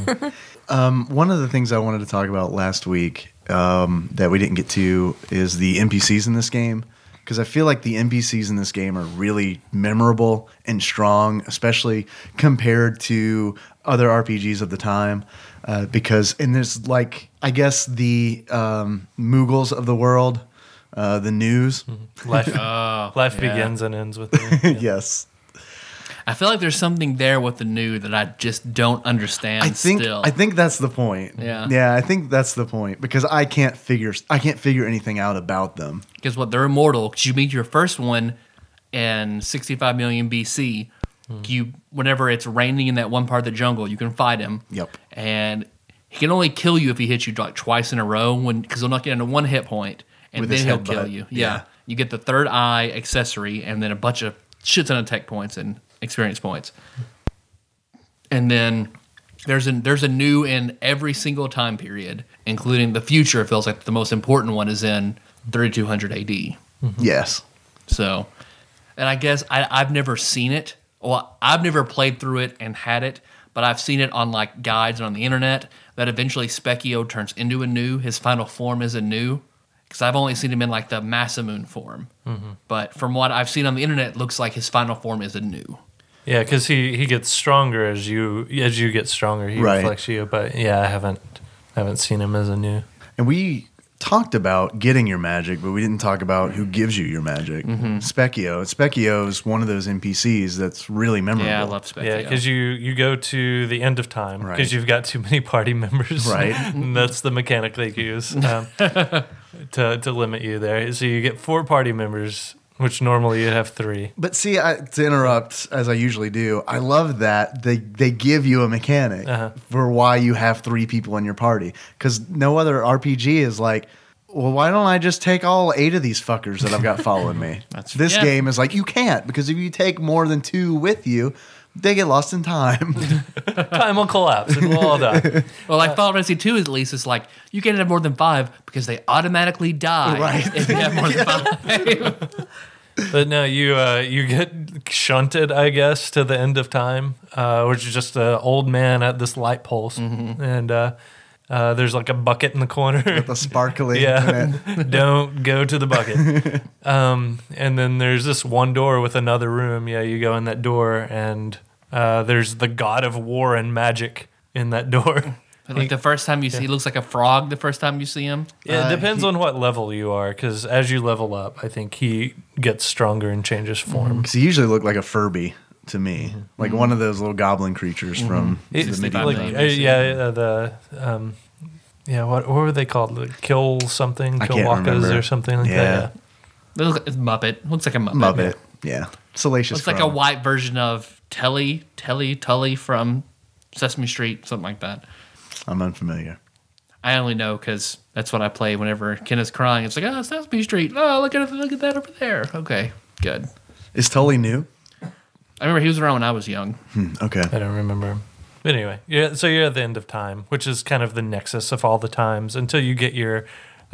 [SPEAKER 3] One of the things I wanted to talk about last week that we didn't get to is the NPCs in this game. Because I feel like the NPCs in this game are really memorable and strong, especially compared to other RPGs of the time. Because there's like, I guess the Moogles of the world, the news.
[SPEAKER 5] Life, life
[SPEAKER 2] yeah.
[SPEAKER 5] begins and ends with me. Yeah.
[SPEAKER 3] Yes.
[SPEAKER 2] I feel like there's something there with the new that I just don't understand
[SPEAKER 3] I think
[SPEAKER 2] still.
[SPEAKER 3] I think that's the point.
[SPEAKER 2] Yeah.
[SPEAKER 3] Yeah, I think that's the point because I can't figure anything out about them.
[SPEAKER 2] Because they're immortal. Because you meet your first one in 65 million BC. You, whenever it's raining in that one part of the jungle, you can fight him.
[SPEAKER 3] Yep.
[SPEAKER 2] And he can only kill you if he hits you like twice in a row. Because he'll knock you down to 1 hit point, and
[SPEAKER 3] With
[SPEAKER 2] then
[SPEAKER 3] his
[SPEAKER 2] he'll
[SPEAKER 3] headbutt.
[SPEAKER 2] kill you.
[SPEAKER 3] Yeah.
[SPEAKER 2] You get the third eye accessory, and then a bunch of shit ton of tech points and experience points. And then there's a new in every single time period, including the future. It feels like the most important one is in 3200 AD.
[SPEAKER 3] Yes.
[SPEAKER 2] So, and I guess I've never seen it. Well, I've never played through it and had it, but I've seen it on like guides and on the internet that eventually Specchio turns into a new. His final form is a new. Because I've only seen him in like the Masamune form. But from what I've seen on the internet, it looks like his final form is a new.
[SPEAKER 5] Yeah, because he gets stronger as you get stronger. He
[SPEAKER 3] Right.
[SPEAKER 5] reflects you, but yeah, I haven't seen him as a new.
[SPEAKER 3] And we talked about getting your magic, but we didn't talk about who gives you your magic. Specchio. Specchio is one of those NPCs that's really memorable.
[SPEAKER 2] Yeah, I love Specchio.
[SPEAKER 5] Yeah, because you go to the end of time because
[SPEAKER 3] Right.
[SPEAKER 5] you've got too many party members.
[SPEAKER 3] Right.
[SPEAKER 5] And that's the mechanic they use to limit you there. So you get 4 party members, which normally you'd have 3.
[SPEAKER 3] But see, to interrupt, as I usually do, I love that they give you a mechanic for why you have 3 people in your party. Because no other RPG is like, well, why don't I just take all 8 of these fuckers that I've got following me? This
[SPEAKER 2] yeah.
[SPEAKER 3] game is like, you can't, because if you take more than 2 with you, they get lost in time.
[SPEAKER 5] Time will collapse and we'll all die.
[SPEAKER 2] Well, like Final Fantasy 2 at least, it's like you can't have more than 5 because they automatically die
[SPEAKER 3] Right.
[SPEAKER 2] if you have more than 5.
[SPEAKER 5] But no, you get shunted, I guess, to the end of time, which is just an old man at this light pulse, and There's like a bucket in the corner.
[SPEAKER 3] The sparkly.
[SPEAKER 5] Yeah, don't go to the bucket. And then there's this one door with another room. Yeah, you go in that door, and there's the god of war and magic in that door.
[SPEAKER 2] Like the first time you see, he looks like a frog. The first time you see him,
[SPEAKER 5] Yeah, it depends on what level you are, because as you level up, I think he gets stronger and changes form.
[SPEAKER 3] Because he usually looked like a Furby to me, like one of those little goblin creatures from the medieval
[SPEAKER 5] Like,
[SPEAKER 3] times.
[SPEAKER 5] what were they called? The Kill something,
[SPEAKER 3] I
[SPEAKER 5] Kill
[SPEAKER 3] can't
[SPEAKER 5] Walkas
[SPEAKER 3] remember.
[SPEAKER 5] or something like
[SPEAKER 3] Yeah.
[SPEAKER 5] that.
[SPEAKER 2] it's Muppet. Looks like a Muppet.
[SPEAKER 3] Muppet. Yeah. Salacious.
[SPEAKER 2] Looks like a
[SPEAKER 3] Crumb.
[SPEAKER 2] white version of Tully from Sesame Street, something like that.
[SPEAKER 3] I'm unfamiliar.
[SPEAKER 2] I only know because that's what I play whenever Ken is crying. It's like, oh, Sesame Street. Oh, look at that over there. Okay, good.
[SPEAKER 3] Is Tully new?
[SPEAKER 2] I remember he was around when I was young.
[SPEAKER 3] Okay.
[SPEAKER 5] I don't remember. But anyway, so you're at the end of time, which is kind of the nexus of all the times until you get your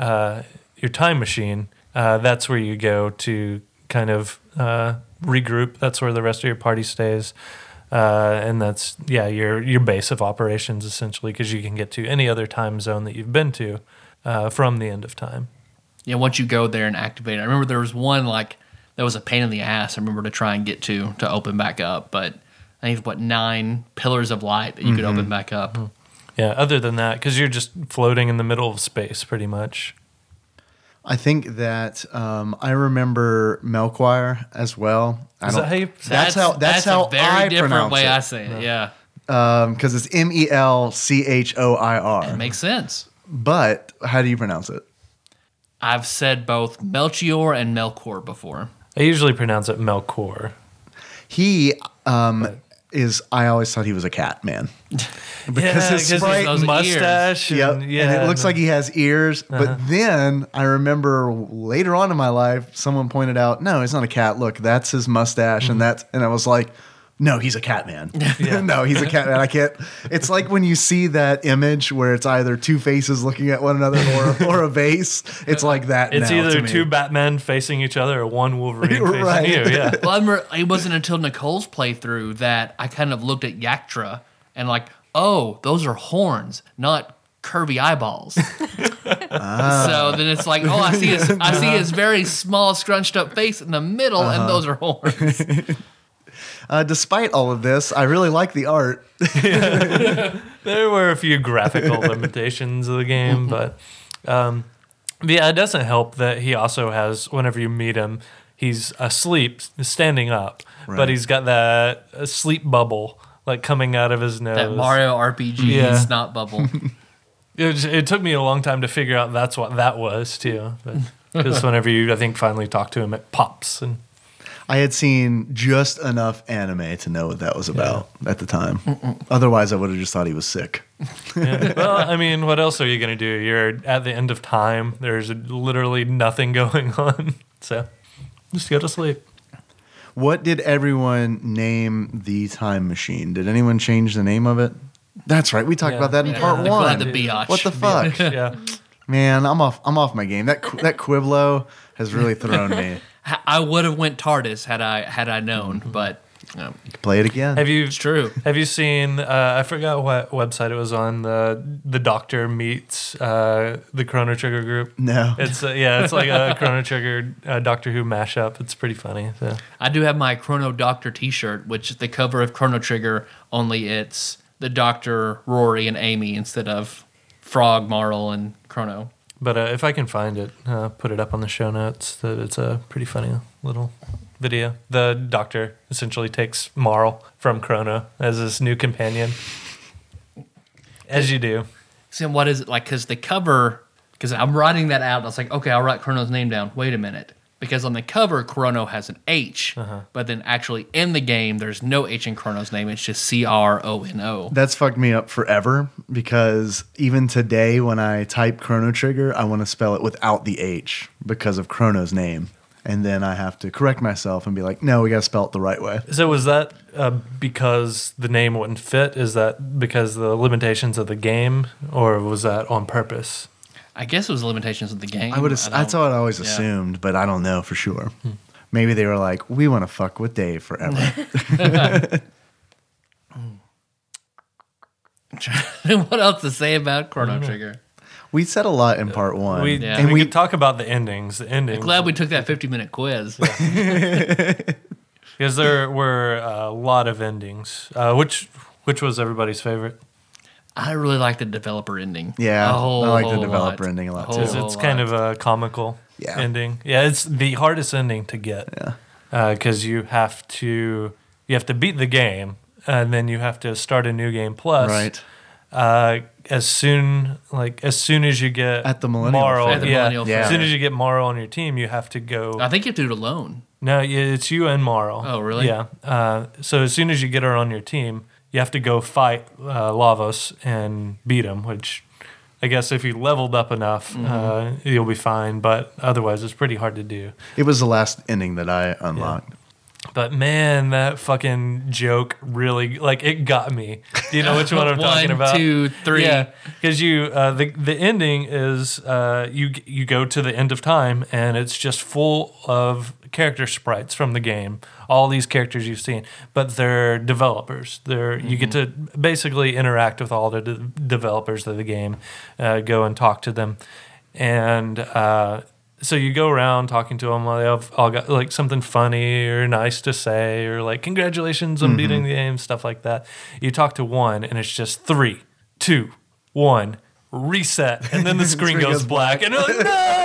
[SPEAKER 5] time machine. That's where you go to kind of regroup. That's where the rest of your party stays. And that's your base of operations essentially, because you can get to any other time zone that you've been to from the end of time.
[SPEAKER 2] Yeah, once you go there and activate it. I remember there was one that was a pain in the ass. I remember to try and get to open back up, but I think it's 9 pillars of light that you could open back up.
[SPEAKER 5] Yeah. Other than that, because you're just floating in the middle of space, pretty much.
[SPEAKER 3] I think that I remember Melchior as well.
[SPEAKER 5] Is that how you?
[SPEAKER 3] That's how
[SPEAKER 2] a very
[SPEAKER 3] I
[SPEAKER 2] different
[SPEAKER 3] pronounce
[SPEAKER 2] way
[SPEAKER 3] it.
[SPEAKER 2] I say it. Yeah,
[SPEAKER 3] Because it's Melchor.
[SPEAKER 2] it makes sense.
[SPEAKER 3] But how do you pronounce it?
[SPEAKER 2] I've said both Melchior and Melkor before.
[SPEAKER 5] I usually pronounce it Melkor.
[SPEAKER 3] He is. I always thought he was a cat man because his sprite.
[SPEAKER 2] those
[SPEAKER 5] mustache.
[SPEAKER 3] Yep.
[SPEAKER 5] And,
[SPEAKER 3] And it looks like he has ears. But then I remember later on in my life, someone pointed out, no, he's not a cat. Look, that's his mustache. And I was like, no, he's a cat man. No, he's a cat man. I can't. It's like when you see that image where it's either two faces looking at one another or a vase. It's like that.
[SPEAKER 5] It's
[SPEAKER 3] now
[SPEAKER 5] either
[SPEAKER 3] to me.
[SPEAKER 5] two Batmen facing each other or one Wolverine facing
[SPEAKER 3] Right.
[SPEAKER 5] you. Yeah.
[SPEAKER 2] Well, I remember it wasn't until Nicole's playthrough that I kind of looked at Yaktra and oh, those are horns, not curvy eyeballs. So then it's like, oh, I see his very small, scrunched up face in the middle, and those are horns.
[SPEAKER 3] Despite all of this, I really like the art.
[SPEAKER 5] There were a few graphical limitations of the game, but it doesn't help that he also has, whenever you meet him, he's asleep, standing up, but he's got that sleep bubble coming out of his nose.
[SPEAKER 2] That Mario RPG snot bubble.
[SPEAKER 5] It took me a long time to figure out that's what that was too, because whenever you, I think, finally talk to him, it pops. And
[SPEAKER 3] I had seen just enough anime to know what that was about at the time. Otherwise, I would have just thought he was sick.
[SPEAKER 5] well, I mean, what else are you going to do? You're at the end of time. There's literally nothing going on. So just go to sleep.
[SPEAKER 3] What did everyone name the time machine? Did anyone change the name of it? That's right. We talked about that in part
[SPEAKER 2] They call
[SPEAKER 3] one.
[SPEAKER 2] it the biatch.
[SPEAKER 3] What the fuck?
[SPEAKER 5] Yeah.
[SPEAKER 3] Man, I'm off my game. That Quiblo has really thrown me.
[SPEAKER 2] I would have went TARDIS had I known, but
[SPEAKER 3] Play it again.
[SPEAKER 2] it's true.
[SPEAKER 5] Have you seen? I forgot what website it was on. The Doctor meets the Chrono Trigger group.
[SPEAKER 3] No.
[SPEAKER 5] It's it's like a Chrono Trigger Doctor Who mashup. It's pretty funny. So.
[SPEAKER 2] I do have my Chrono Doctor T-shirt, which is the cover of Chrono Trigger. Only it's the Doctor, Rory, and Amy instead of Frog, Marl, and Chrono.
[SPEAKER 5] But if I can find it, put it up on the show notes. That it's a pretty funny little video. The Doctor essentially takes Marl from Chrono as his new companion, as you do.
[SPEAKER 2] See, what is it like? Because the cover, because I'm writing that out. I was like, okay, I'll write Chrono's name down. Wait a minute. Because on the cover, Chrono has an H, but then actually in the game, there's no H in Chrono's name. It's just CRONO.
[SPEAKER 3] That's fucked me up forever because even today when I type Chrono Trigger, I want to spell it without the H because of Chrono's name. And then I have to correct myself and be like, no, we got to spell it the right way.
[SPEAKER 5] So was that because the name wouldn't fit? Is that because of the limitations of the game, or was that on purpose?
[SPEAKER 2] I guess it was limitations of the game.
[SPEAKER 3] That's what I always
[SPEAKER 2] yeah.
[SPEAKER 3] assumed, but I don't know for sure. Maybe they were like, we want to fuck with Dave forever.
[SPEAKER 2] What else to say about Chrono Trigger?
[SPEAKER 3] We said a lot in part one.
[SPEAKER 5] We,
[SPEAKER 2] Yeah.
[SPEAKER 5] and we could talk about the endings. The endings.
[SPEAKER 2] Glad we took that 50-minute quiz.
[SPEAKER 5] Because there were a lot of endings. Which was everybody's favorite?
[SPEAKER 2] I really like the developer ending.
[SPEAKER 3] Yeah,
[SPEAKER 2] A whole,
[SPEAKER 3] I like the
[SPEAKER 2] whole
[SPEAKER 3] developer
[SPEAKER 2] lot.
[SPEAKER 3] ending a lot,
[SPEAKER 2] whole
[SPEAKER 3] too.
[SPEAKER 5] It's kind of a comical
[SPEAKER 3] Yeah.
[SPEAKER 5] ending. Yeah, it's the hardest ending to get.
[SPEAKER 3] Yeah.
[SPEAKER 5] Because you have to beat the game, and then you have to start a new game. Plus,
[SPEAKER 3] Right.
[SPEAKER 5] As soon as you get
[SPEAKER 3] At the Millennial
[SPEAKER 5] Morrow,
[SPEAKER 3] Fair.
[SPEAKER 2] At the
[SPEAKER 5] yeah,
[SPEAKER 2] Millennial
[SPEAKER 3] Fair.
[SPEAKER 5] as soon as you get Morrow on your team, you have to go.
[SPEAKER 2] I think you have to do it alone.
[SPEAKER 5] No, it's you and Morrow.
[SPEAKER 2] Oh, really?
[SPEAKER 5] Yeah. So as soon as you get her on your team, you have to go fight Lavos and beat him. Which, I guess, if you leveled up enough, you'll be fine. But otherwise, it's pretty hard to do.
[SPEAKER 3] It was the last ending that I unlocked.
[SPEAKER 5] But man, that fucking joke really, like, it got me. Do you know which one I'm talking about?
[SPEAKER 2] 1, 2, 3.
[SPEAKER 5] Yeah, because the ending is you go to the end of time, and it's just full of character sprites from the game. All these characters you've seen, but they're developers. You get to basically interact with all the developers of the game, go and talk to them, and. So you go around talking to them. They have all got like something funny or nice to say, or like congratulations on beating the game, stuff like that. You talk to one, and it's just 3, 2, 1, reset, and then the screen goes black, and you're like,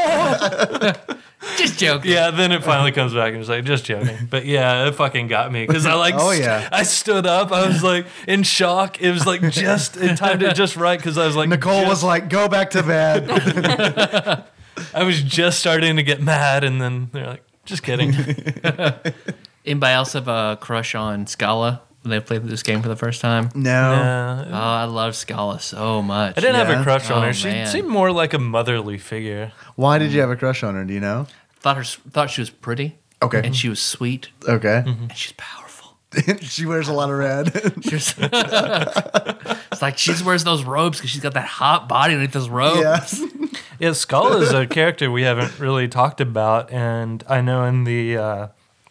[SPEAKER 5] no.
[SPEAKER 2] Just joking.
[SPEAKER 5] Yeah, then it finally comes back, and it's like, just joking. But yeah, it fucking got me because I like.
[SPEAKER 3] Oh, yeah.
[SPEAKER 5] I stood up. I was like in shock. It was like just it timed it just right because I was like
[SPEAKER 3] Nicole was like, go back to bed.
[SPEAKER 5] I was just starting to get mad, and then they're like, just kidding.
[SPEAKER 2] Anybody else have a crush on Scala when they played this game for the first time?
[SPEAKER 3] No.
[SPEAKER 2] Oh, I love Scala so much.
[SPEAKER 5] I didn't have
[SPEAKER 3] Yeah.
[SPEAKER 5] a crush on
[SPEAKER 2] Oh,
[SPEAKER 5] her. She
[SPEAKER 2] man.
[SPEAKER 5] seemed more like a motherly figure.
[SPEAKER 3] Why did you have a crush on her? Do you know?
[SPEAKER 2] Thought she was pretty.
[SPEAKER 3] Okay.
[SPEAKER 2] And she was sweet.
[SPEAKER 3] Okay.
[SPEAKER 2] And she's powerful.
[SPEAKER 3] She wears a lot of red.
[SPEAKER 2] She's it's like she wears those robes because she's got that hot body underneath those robes.
[SPEAKER 3] Yes.
[SPEAKER 5] Yeah, Skull is a character we haven't really talked about, and I know in the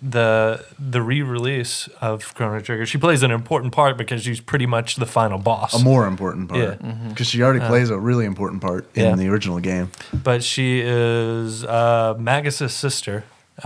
[SPEAKER 5] re-release of Chrono Trigger, she plays an important part because she's pretty much the final boss.
[SPEAKER 3] A more important part.
[SPEAKER 5] Yeah.
[SPEAKER 3] Because she already plays a really important part in
[SPEAKER 5] Yeah.
[SPEAKER 3] the original game.
[SPEAKER 5] But she is Magus' sister.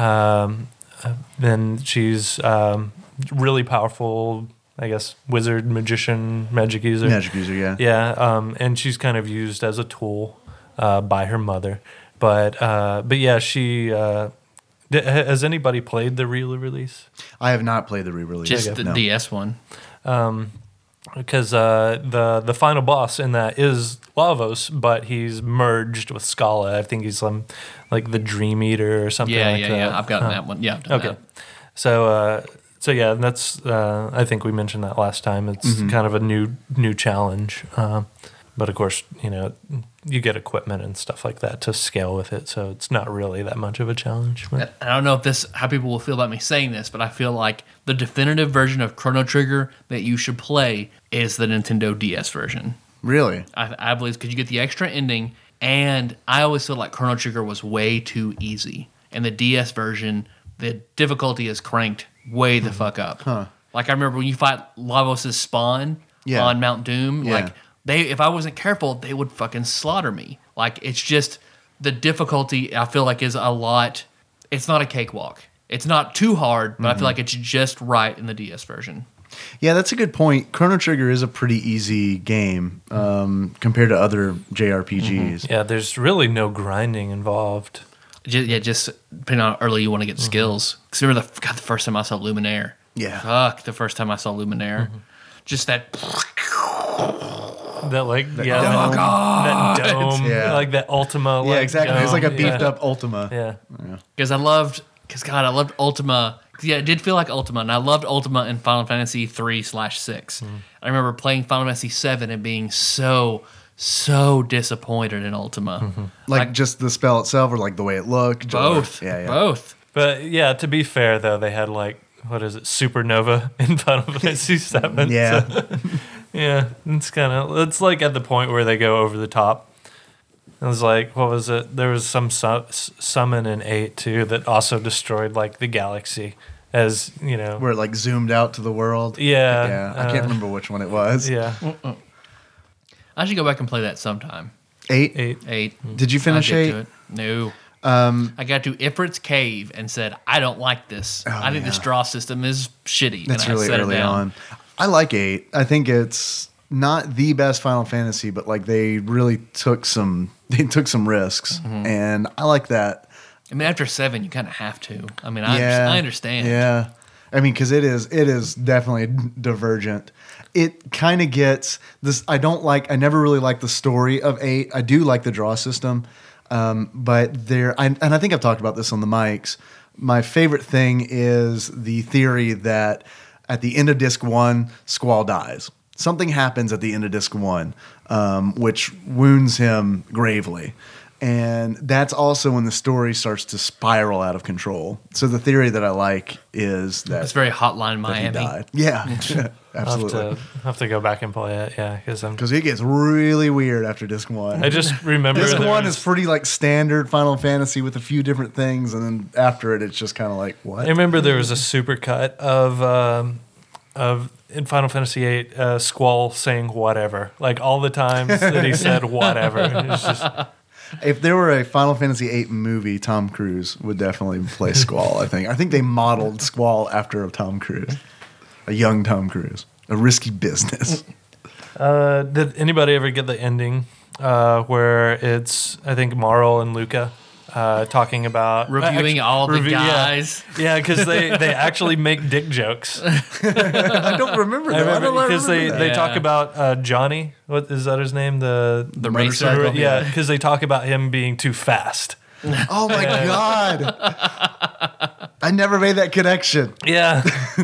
[SPEAKER 5] Then she's really powerful, I guess, wizard, magician, magic user.
[SPEAKER 3] Magic user, yeah.
[SPEAKER 5] Yeah, and she's kind of used as a tool by her mother. But yeah, she. Has anybody played the re-release?
[SPEAKER 3] I have not played the re-release.
[SPEAKER 2] Just the
[SPEAKER 3] No.
[SPEAKER 2] DS one.
[SPEAKER 5] Because the final boss in that is Lavos, but he's merged with Scala. I think he's like the Dream Eater or something like that.
[SPEAKER 2] Yeah. I've gotten that one. Yeah. I've done
[SPEAKER 5] Okay.
[SPEAKER 2] that.
[SPEAKER 5] So yeah, that's I think we mentioned that last time. It's kind of a new challenge, but of course, you get equipment and stuff like that to scale with it, so it's not really that much of a challenge. But
[SPEAKER 2] I don't know if how people will feel about me saying this, but I feel like the definitive version of Chrono Trigger that you should play is the Nintendo DS version.
[SPEAKER 3] Really?
[SPEAKER 2] I believe because you get the extra ending, and I always feel like Chrono Trigger was way too easy, and the DS version, the difficulty is cranked way the fuck up. Like I remember when you fight Lavos' spawn on Mount Doom,
[SPEAKER 3] Yeah.
[SPEAKER 2] like if I wasn't careful, they would fucking slaughter me. Like it's just the difficulty. I feel like is a lot. It's not a cakewalk. It's not too hard, but I feel like it's just right in the DS version.
[SPEAKER 3] Yeah, that's a good point. Chrono Trigger is a pretty easy game compared to other JRPGs.
[SPEAKER 5] yeah, there's really no grinding involved.
[SPEAKER 2] Just depending on how early you want to get skills. Because remember the first time I saw Luminaire.
[SPEAKER 3] Yeah.
[SPEAKER 2] Fuck, the first time I saw Luminaire. Just that.
[SPEAKER 5] That that dome,
[SPEAKER 3] Yeah.
[SPEAKER 5] like that Ultima.
[SPEAKER 3] Yeah, exactly.
[SPEAKER 5] Dome.
[SPEAKER 3] It's like a
[SPEAKER 5] Yeah.
[SPEAKER 3] beefed up Ultima.
[SPEAKER 5] Yeah.
[SPEAKER 2] Because I loved Ultima. Yeah, it did feel like Ultima, and I loved Ultima in Final Fantasy 3/6. I remember playing Final Fantasy 7 and being so disappointed in Ultima.
[SPEAKER 3] Like just the spell itself or like the way it looked?
[SPEAKER 2] Both.
[SPEAKER 3] Yeah.
[SPEAKER 2] Both.
[SPEAKER 5] But yeah, to be fair though, they had like what is it, Supernova in Final Fantasy 7.
[SPEAKER 3] Yeah.
[SPEAKER 5] So, yeah, it's like at the point where they go over the top. It was like, what was it? There was some summon in 8 too that also destroyed like the galaxy, as
[SPEAKER 3] Where it like zoomed out to the world.
[SPEAKER 5] Yeah.
[SPEAKER 3] Yeah. I can't remember which one it was.
[SPEAKER 5] Yeah.
[SPEAKER 2] I should go back and play that sometime.
[SPEAKER 3] 8?
[SPEAKER 2] 8.
[SPEAKER 3] Did you finish
[SPEAKER 2] I'll get
[SPEAKER 3] 8?
[SPEAKER 2] to it. No. I got to Ifrit's Cave and said, I don't like this. I think this draw system is shitty.
[SPEAKER 3] That's
[SPEAKER 2] and
[SPEAKER 3] really
[SPEAKER 2] I set
[SPEAKER 3] early
[SPEAKER 2] it down.
[SPEAKER 3] on. I like 8. I think it's not the best Final Fantasy, but like they really took some risks, and I like that.
[SPEAKER 2] I mean, after 7, you kind of have to. I mean, I understand.
[SPEAKER 3] Yeah, I mean, because it is definitely divergent. It kind of gets this. I never really liked the story of 8. I do like the draw system, but and I think I've talked about this on the mics. My favorite thing is the theory that at the end of Disc 1, Squall dies. Something happens at the end of Disc 1, which wounds him gravely. And that's also when the story starts to spiral out of control. So the theory that I like is that
[SPEAKER 2] It's very Hotline
[SPEAKER 3] that he
[SPEAKER 2] Miami.
[SPEAKER 3] died. Yeah, absolutely.
[SPEAKER 5] I'll have to go back and play it. Yeah,
[SPEAKER 3] Because it gets really weird after Disc 1.
[SPEAKER 5] I just remember
[SPEAKER 3] Disc
[SPEAKER 5] there
[SPEAKER 3] 1
[SPEAKER 5] was-
[SPEAKER 3] is pretty like standard Final Fantasy with a few different things, and then after it, it's just kind of like, what?
[SPEAKER 5] I remember there was a supercut of in Final Fantasy VIII, Squall saying whatever, like all the times that he said whatever. It's just
[SPEAKER 3] If there were a Final Fantasy VIII movie, Tom Cruise would definitely play Squall, I think. I think they modeled Squall after a Tom Cruise, a young Tom Cruise, a risky business.
[SPEAKER 5] did anybody ever get the ending where it's I think Marl and Luca talking about
[SPEAKER 2] Reviewing all the
[SPEAKER 5] yeah.
[SPEAKER 2] guys.
[SPEAKER 5] Yeah, because they actually make dick jokes.
[SPEAKER 3] I don't remember
[SPEAKER 5] I
[SPEAKER 3] that.
[SPEAKER 5] remember because they
[SPEAKER 2] Yeah.
[SPEAKER 5] talk about Johnny. What is that his name? The
[SPEAKER 2] racer?
[SPEAKER 3] motorcycle?
[SPEAKER 5] Yeah, because they talk about him being too fast.
[SPEAKER 3] Oh my God. I never made that connection.
[SPEAKER 5] Yeah.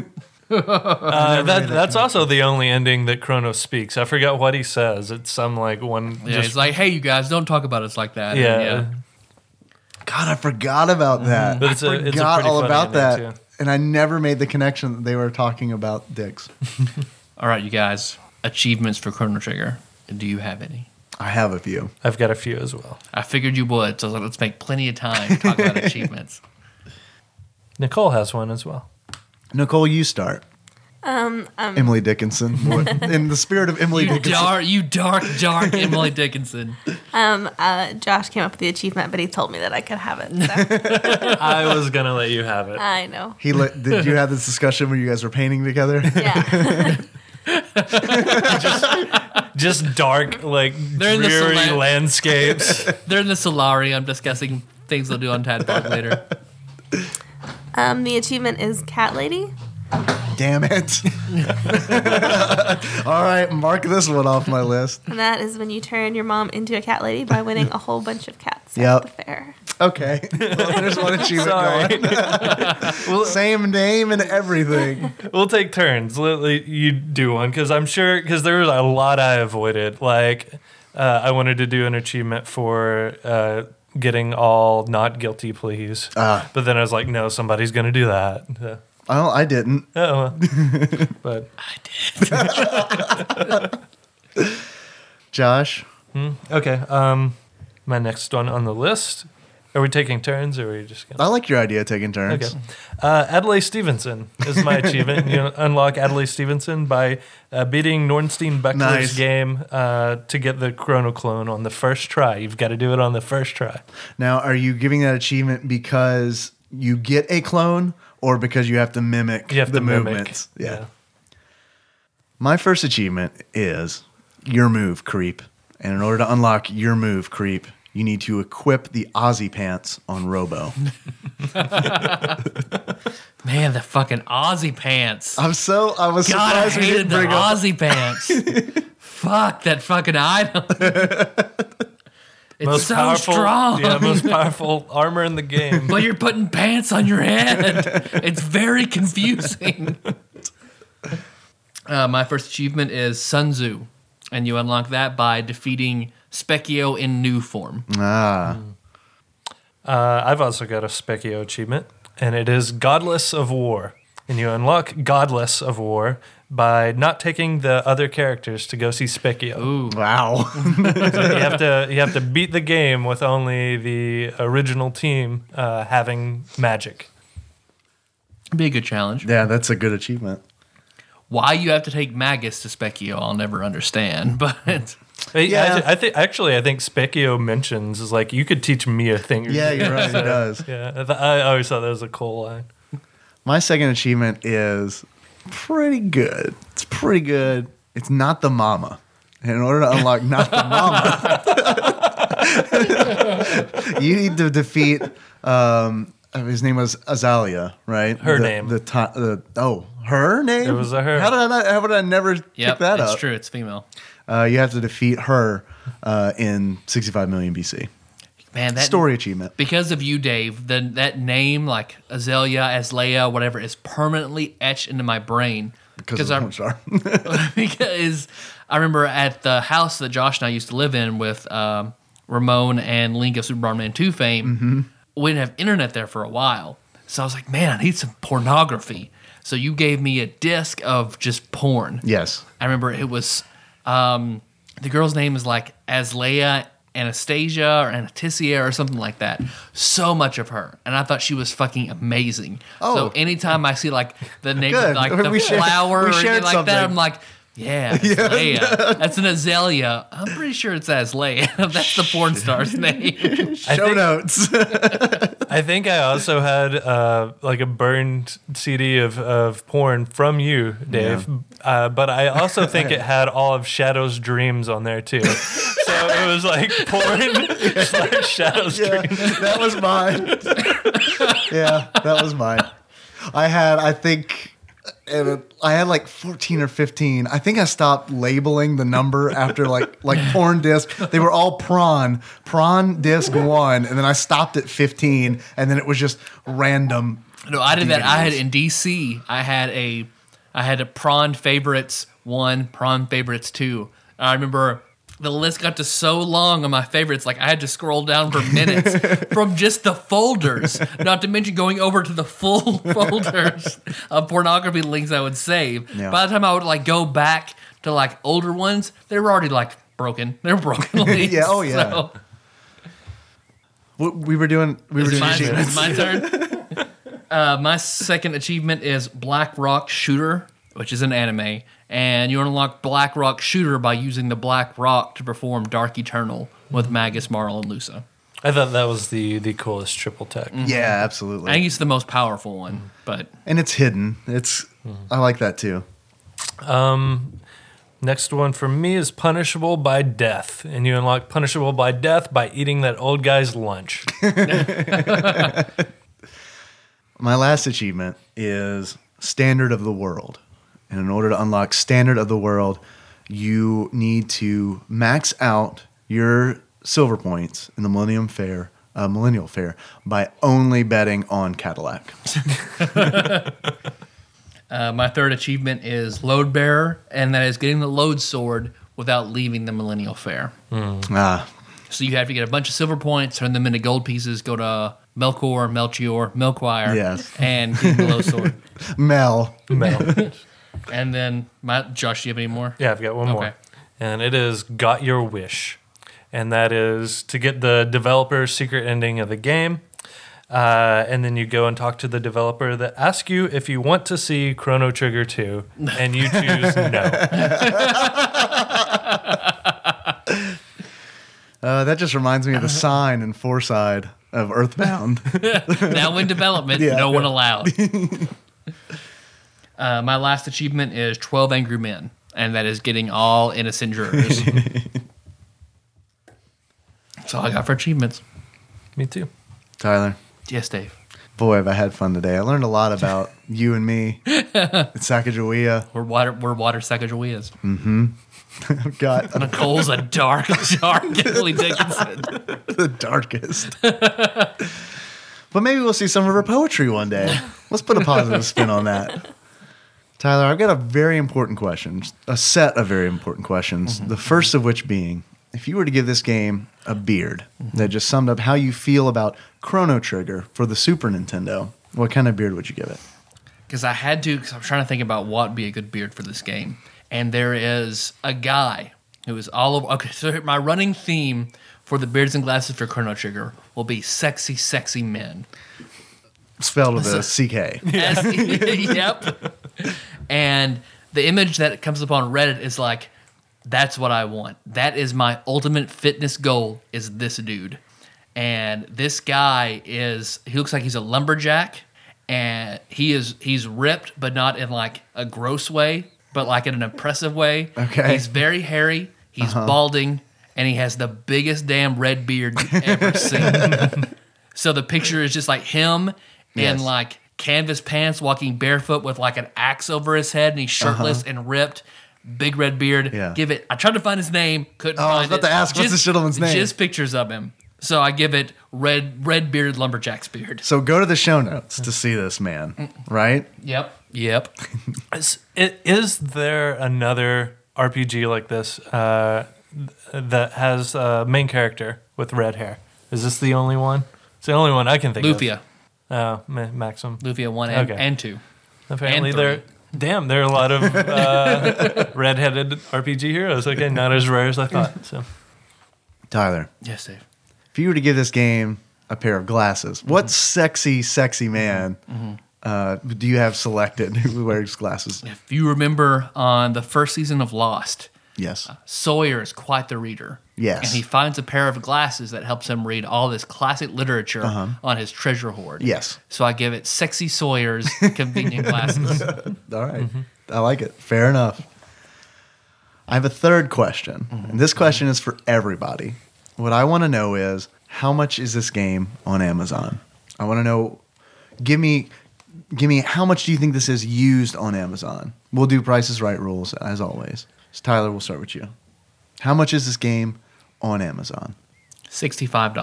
[SPEAKER 5] That's also the only ending that Kronos speaks. I forgot what he says. It's some like one.
[SPEAKER 2] Yeah, it's like, hey, you guys, don't talk about us like that.
[SPEAKER 5] Yeah.
[SPEAKER 2] And
[SPEAKER 3] God, I forgot about that.
[SPEAKER 5] But it's
[SPEAKER 3] I
[SPEAKER 5] a pretty
[SPEAKER 3] forgot all
[SPEAKER 5] funny
[SPEAKER 3] about that.
[SPEAKER 5] ending, too.
[SPEAKER 3] And I never made the connection that they were talking about dicks.
[SPEAKER 2] All right, you guys, achievements for Chrono Trigger. Do you have any?
[SPEAKER 3] I have a few.
[SPEAKER 5] I've got a few as well.
[SPEAKER 2] I figured you would, so I was like, let's make plenty of time to talk about achievements.
[SPEAKER 5] Nicole has one as well.
[SPEAKER 3] Nicole, you start. Emily Dickinson. In the spirit of Emily Dickinson.
[SPEAKER 2] You dark Emily Dickinson.
[SPEAKER 4] Josh came up with the achievement, but he told me that I could have it. So
[SPEAKER 5] I was gonna let you have it.
[SPEAKER 4] I know.
[SPEAKER 3] Did you have this discussion where you guys were painting together?
[SPEAKER 4] Yeah.
[SPEAKER 5] Just dark, like
[SPEAKER 2] They're in the
[SPEAKER 5] dreary
[SPEAKER 2] Solan-
[SPEAKER 5] landscapes.
[SPEAKER 2] They're in the Solarium discussing things they'll do on Tadpog later.
[SPEAKER 4] The achievement is Cat Lady.
[SPEAKER 3] Damn it. All right, mark this one off my list.
[SPEAKER 4] And that is when you turn your mom into a cat lady by winning a whole bunch of cats
[SPEAKER 3] Yep.
[SPEAKER 4] at the fair.
[SPEAKER 3] Okay. Well, there's one achievement
[SPEAKER 5] Sorry.
[SPEAKER 3] going. Same name and everything.
[SPEAKER 5] We'll take turns. You do one because I'm sure because there was a lot I avoided. Like I wanted to do an achievement for getting all not guilty pleas, but then I was like, no, somebody's gonna do that.
[SPEAKER 3] Oh, I didn't.
[SPEAKER 5] Oh, but
[SPEAKER 3] Josh?
[SPEAKER 5] okay. My next one on the list. Are we taking turns or are we just gonna?
[SPEAKER 3] I like your idea of taking turns.
[SPEAKER 5] Okay. Adelaide Stevenson is my achievement. You unlock Adelaide Stevenson by beating Nornstein Beckler's
[SPEAKER 3] Nice.
[SPEAKER 5] game to get the Chrono Clone on the first try. You've got to do it on the first try.
[SPEAKER 3] Now, are you giving that achievement because you get a clone or because you have to mimic
[SPEAKER 5] You have
[SPEAKER 3] the
[SPEAKER 5] to mimic.
[SPEAKER 3] movements? Yeah. My first achievement is your move, creep. And in order to unlock your move, creep, you need to equip the Aussie pants on Robo.
[SPEAKER 2] Man, the fucking Aussie pants.
[SPEAKER 3] I was
[SPEAKER 2] God, I
[SPEAKER 3] surprised we
[SPEAKER 2] hated
[SPEAKER 3] didn't
[SPEAKER 2] the
[SPEAKER 3] bring up.
[SPEAKER 2] Aussie pants. Fuck that fucking item. It's so strong.
[SPEAKER 5] Yeah, most powerful armor in the game.
[SPEAKER 2] But you're putting pants on your head. It's very confusing. My first achievement is Sun Tzu, and you unlock that by defeating Specchio in new form.
[SPEAKER 5] I've also got a Specchio achievement, and it is Godless of War. And you unlock Godless of War by not taking the other characters to go see Specchio.
[SPEAKER 2] Ooh.
[SPEAKER 3] Wow.
[SPEAKER 5] You have to beat the game with only the original team having magic.
[SPEAKER 2] Be a good challenge.
[SPEAKER 3] Yeah, that's a good achievement.
[SPEAKER 2] Why you have to take Magus to Specchio, I'll never understand. But
[SPEAKER 3] Yeah.
[SPEAKER 5] I think Specchio mentions is like you could teach me a thing. Or
[SPEAKER 3] Yeah,
[SPEAKER 5] two.
[SPEAKER 3] you're right. He does.
[SPEAKER 5] Yeah, I always thought that was a cool line.
[SPEAKER 3] My second achievement is pretty good. It's pretty good. It's not the mama. And in order to unlock not the mama, you need to defeat. His name was Azalea, right?
[SPEAKER 5] Her name.
[SPEAKER 3] Her name.
[SPEAKER 5] It was a her.
[SPEAKER 3] How would I never pick
[SPEAKER 2] Yep,
[SPEAKER 3] that
[SPEAKER 2] it's
[SPEAKER 3] up?
[SPEAKER 2] true. It's female.
[SPEAKER 3] You have to defeat her in 65 million BC.
[SPEAKER 2] Man, that
[SPEAKER 3] Story achievement.
[SPEAKER 2] Because of you, Dave, that name, like Azalea, Azalea, whatever, is permanently etched into my brain.
[SPEAKER 3] Because of porn star.
[SPEAKER 2] Because I remember at the house that Josh and I used to live in with Ramon and Link of Super Mario Man 2 fame, we didn't have internet there for a while. So I was like, man, I need some pornography. So you gave me a disc of just porn.
[SPEAKER 3] Yes.
[SPEAKER 2] I remember it was, the girl's name is like Azalea Anastasia or Anastasia or something like that. So much of her. And I thought she was fucking amazing.
[SPEAKER 3] Oh.
[SPEAKER 2] So anytime I see like the name
[SPEAKER 3] Good.
[SPEAKER 2] of like the
[SPEAKER 3] We shared-
[SPEAKER 2] flower
[SPEAKER 3] we
[SPEAKER 2] or
[SPEAKER 3] shared
[SPEAKER 2] anything like
[SPEAKER 3] something.
[SPEAKER 2] that, I'm like, yeah, Azalea. That's an Azalea. I'm pretty sure it's Azalea. That's the porn star's name.
[SPEAKER 3] Show notes.
[SPEAKER 5] I think I also had like a burned CD of porn from you, Dave. But I also think it had all of Shadow's Dreams on there too. So it was like porn slash Shadow's
[SPEAKER 3] Yeah,
[SPEAKER 5] Dreams.
[SPEAKER 3] that was mine. Yeah, that was mine. I had like 14 or 15. I think I stopped labeling the number after like porn disc. They were all prawn disc 1, and then I stopped at 15, and then it was just random.
[SPEAKER 2] No, I did that. I had
[SPEAKER 3] DVDs.
[SPEAKER 2] in DC. I had a prawn favorites 1, prawn favorites 2. I remember the list got to so long on my favorites, like I had to scroll down for minutes from just the folders. Not to mention going over to the full folders of pornography links I would save.
[SPEAKER 3] Yeah.
[SPEAKER 2] By the time I would like go back to like older ones, they were already like broken. They were broken links.
[SPEAKER 3] Yeah, oh, yeah.
[SPEAKER 2] So,
[SPEAKER 3] We were doing
[SPEAKER 2] is it my
[SPEAKER 3] achievements.
[SPEAKER 2] turn? My second achievement is Black Rock Shooter, which is an anime. And you unlock Black Rock Shooter by using the Black Rock to perform Dark Eternal with Magus, Marl, and Lusa.
[SPEAKER 5] I thought that was the coolest triple tech.
[SPEAKER 3] Yeah, absolutely.
[SPEAKER 2] I think it's the most powerful one, but
[SPEAKER 3] And it's hidden. I like that too.
[SPEAKER 5] Next one for me is Punishable by Death. And you unlock Punishable by Death by eating that old guy's lunch.
[SPEAKER 3] My last achievement is Standard of the World. And in order to unlock Standard of the World, you need to max out your silver points in the Millennial Fair by only betting on Cadillac.
[SPEAKER 2] my third achievement is Load Bearer, and that is getting the Load Sword without leaving the Millennial Fair.
[SPEAKER 3] Ah,
[SPEAKER 2] So you have to get a bunch of silver points, turn them into gold pieces, go to Melkor, Melchior, Melchior,
[SPEAKER 3] Yes.
[SPEAKER 2] and get the Load Sword.
[SPEAKER 3] Mel.
[SPEAKER 5] Mel.
[SPEAKER 2] And then, Josh, do you have any more?
[SPEAKER 5] Yeah, I've got one more.
[SPEAKER 2] Okay.
[SPEAKER 5] And it is Got Your Wish. And that is to get the developer's secret ending of the game. And then you go and talk to the developer that asks you if you want to see Chrono Trigger 2. And you choose no.
[SPEAKER 3] That just reminds me of the sign in Foreside of Earthbound.
[SPEAKER 2] Now in development,
[SPEAKER 3] Yeah.
[SPEAKER 2] no one allowed. My last achievement is 12 Angry Men, and that is getting all innocent jurors. That's all I got for achievements.
[SPEAKER 5] Me too.
[SPEAKER 3] Tyler,
[SPEAKER 2] Yes, Dave.
[SPEAKER 3] boy, have I had fun today. I learned a lot about you and me at Sacagawea.
[SPEAKER 2] We're water Sacagaweas.
[SPEAKER 3] I've got
[SPEAKER 2] Nicole's a dark Emily Dickinson.
[SPEAKER 3] the darkest. But maybe we'll see some of her poetry one day. Let's put a positive spin on that. Tyler, I've got a very important question, a set of very important questions. The first of which being, if you were to give this game a beard that just summed up how you feel about Chrono Trigger for the Super Nintendo, what kind of beard would you give it?
[SPEAKER 2] Because I had to, because I was trying to think about what would be a good beard for this game. And there is a guy who is all over. Okay, so my running theme for the Beards and Glasses for Chrono Trigger will be sexy, sexy men.
[SPEAKER 3] Spelled with a CK.
[SPEAKER 2] Yep. And the image that comes up on Reddit is like that's what I want. That is my ultimate fitness goal, is this dude. And this guy he looks like he's a lumberjack, and he's ripped, but not in like a gross way, but like in an impressive way.
[SPEAKER 3] Okay.
[SPEAKER 2] He's very hairy, he's balding, and he has the biggest damn red beard you've ever seen. So the picture is just like him in
[SPEAKER 3] Yes.
[SPEAKER 2] like canvas pants, walking barefoot with like an axe over his head, and he's shirtless and ripped. Big red beard.
[SPEAKER 3] Yeah.
[SPEAKER 2] Give it. I tried to find his name. Couldn't find it.
[SPEAKER 3] I was about to ask, what's this gentleman's name?
[SPEAKER 2] Just pictures of him. So I give it red bearded lumberjack's beard.
[SPEAKER 3] So go to the show notes to see this man, right?
[SPEAKER 2] Yep.
[SPEAKER 5] Is there another RPG like this that has a main character with red hair? Is this the only one? It's the only one I can think
[SPEAKER 2] Lufia.
[SPEAKER 5] of. Maxim.
[SPEAKER 2] Lufia 1
[SPEAKER 5] Okay.
[SPEAKER 2] and 2.
[SPEAKER 5] Apparently
[SPEAKER 2] And
[SPEAKER 5] there. Damn, there are a lot of red-headed RPG heroes. Okay, not as rare as I thought. So
[SPEAKER 3] Tyler,
[SPEAKER 2] Yes, Dave.
[SPEAKER 3] if you were to give this game a pair of glasses, what sexy man do you have selected who wears glasses?
[SPEAKER 2] If you remember on the first season of Lost,
[SPEAKER 3] Yes.
[SPEAKER 2] Sawyer is quite the reader.
[SPEAKER 3] Yes.
[SPEAKER 2] And he finds a pair of glasses that helps him read all this classic literature on his treasure hoard.
[SPEAKER 3] Yes.
[SPEAKER 2] So I give it Sexy Sawyer's convenient glasses.
[SPEAKER 3] All right. I like it. Fair enough. I have a third question. And this question is for everybody. What I want to know is, how much is this game on Amazon? I want to know, give me how much do you think this is used on Amazon? We'll do Price is Right rules, as always. So Tyler, we'll start with you. How much is this game on Amazon?
[SPEAKER 2] $65.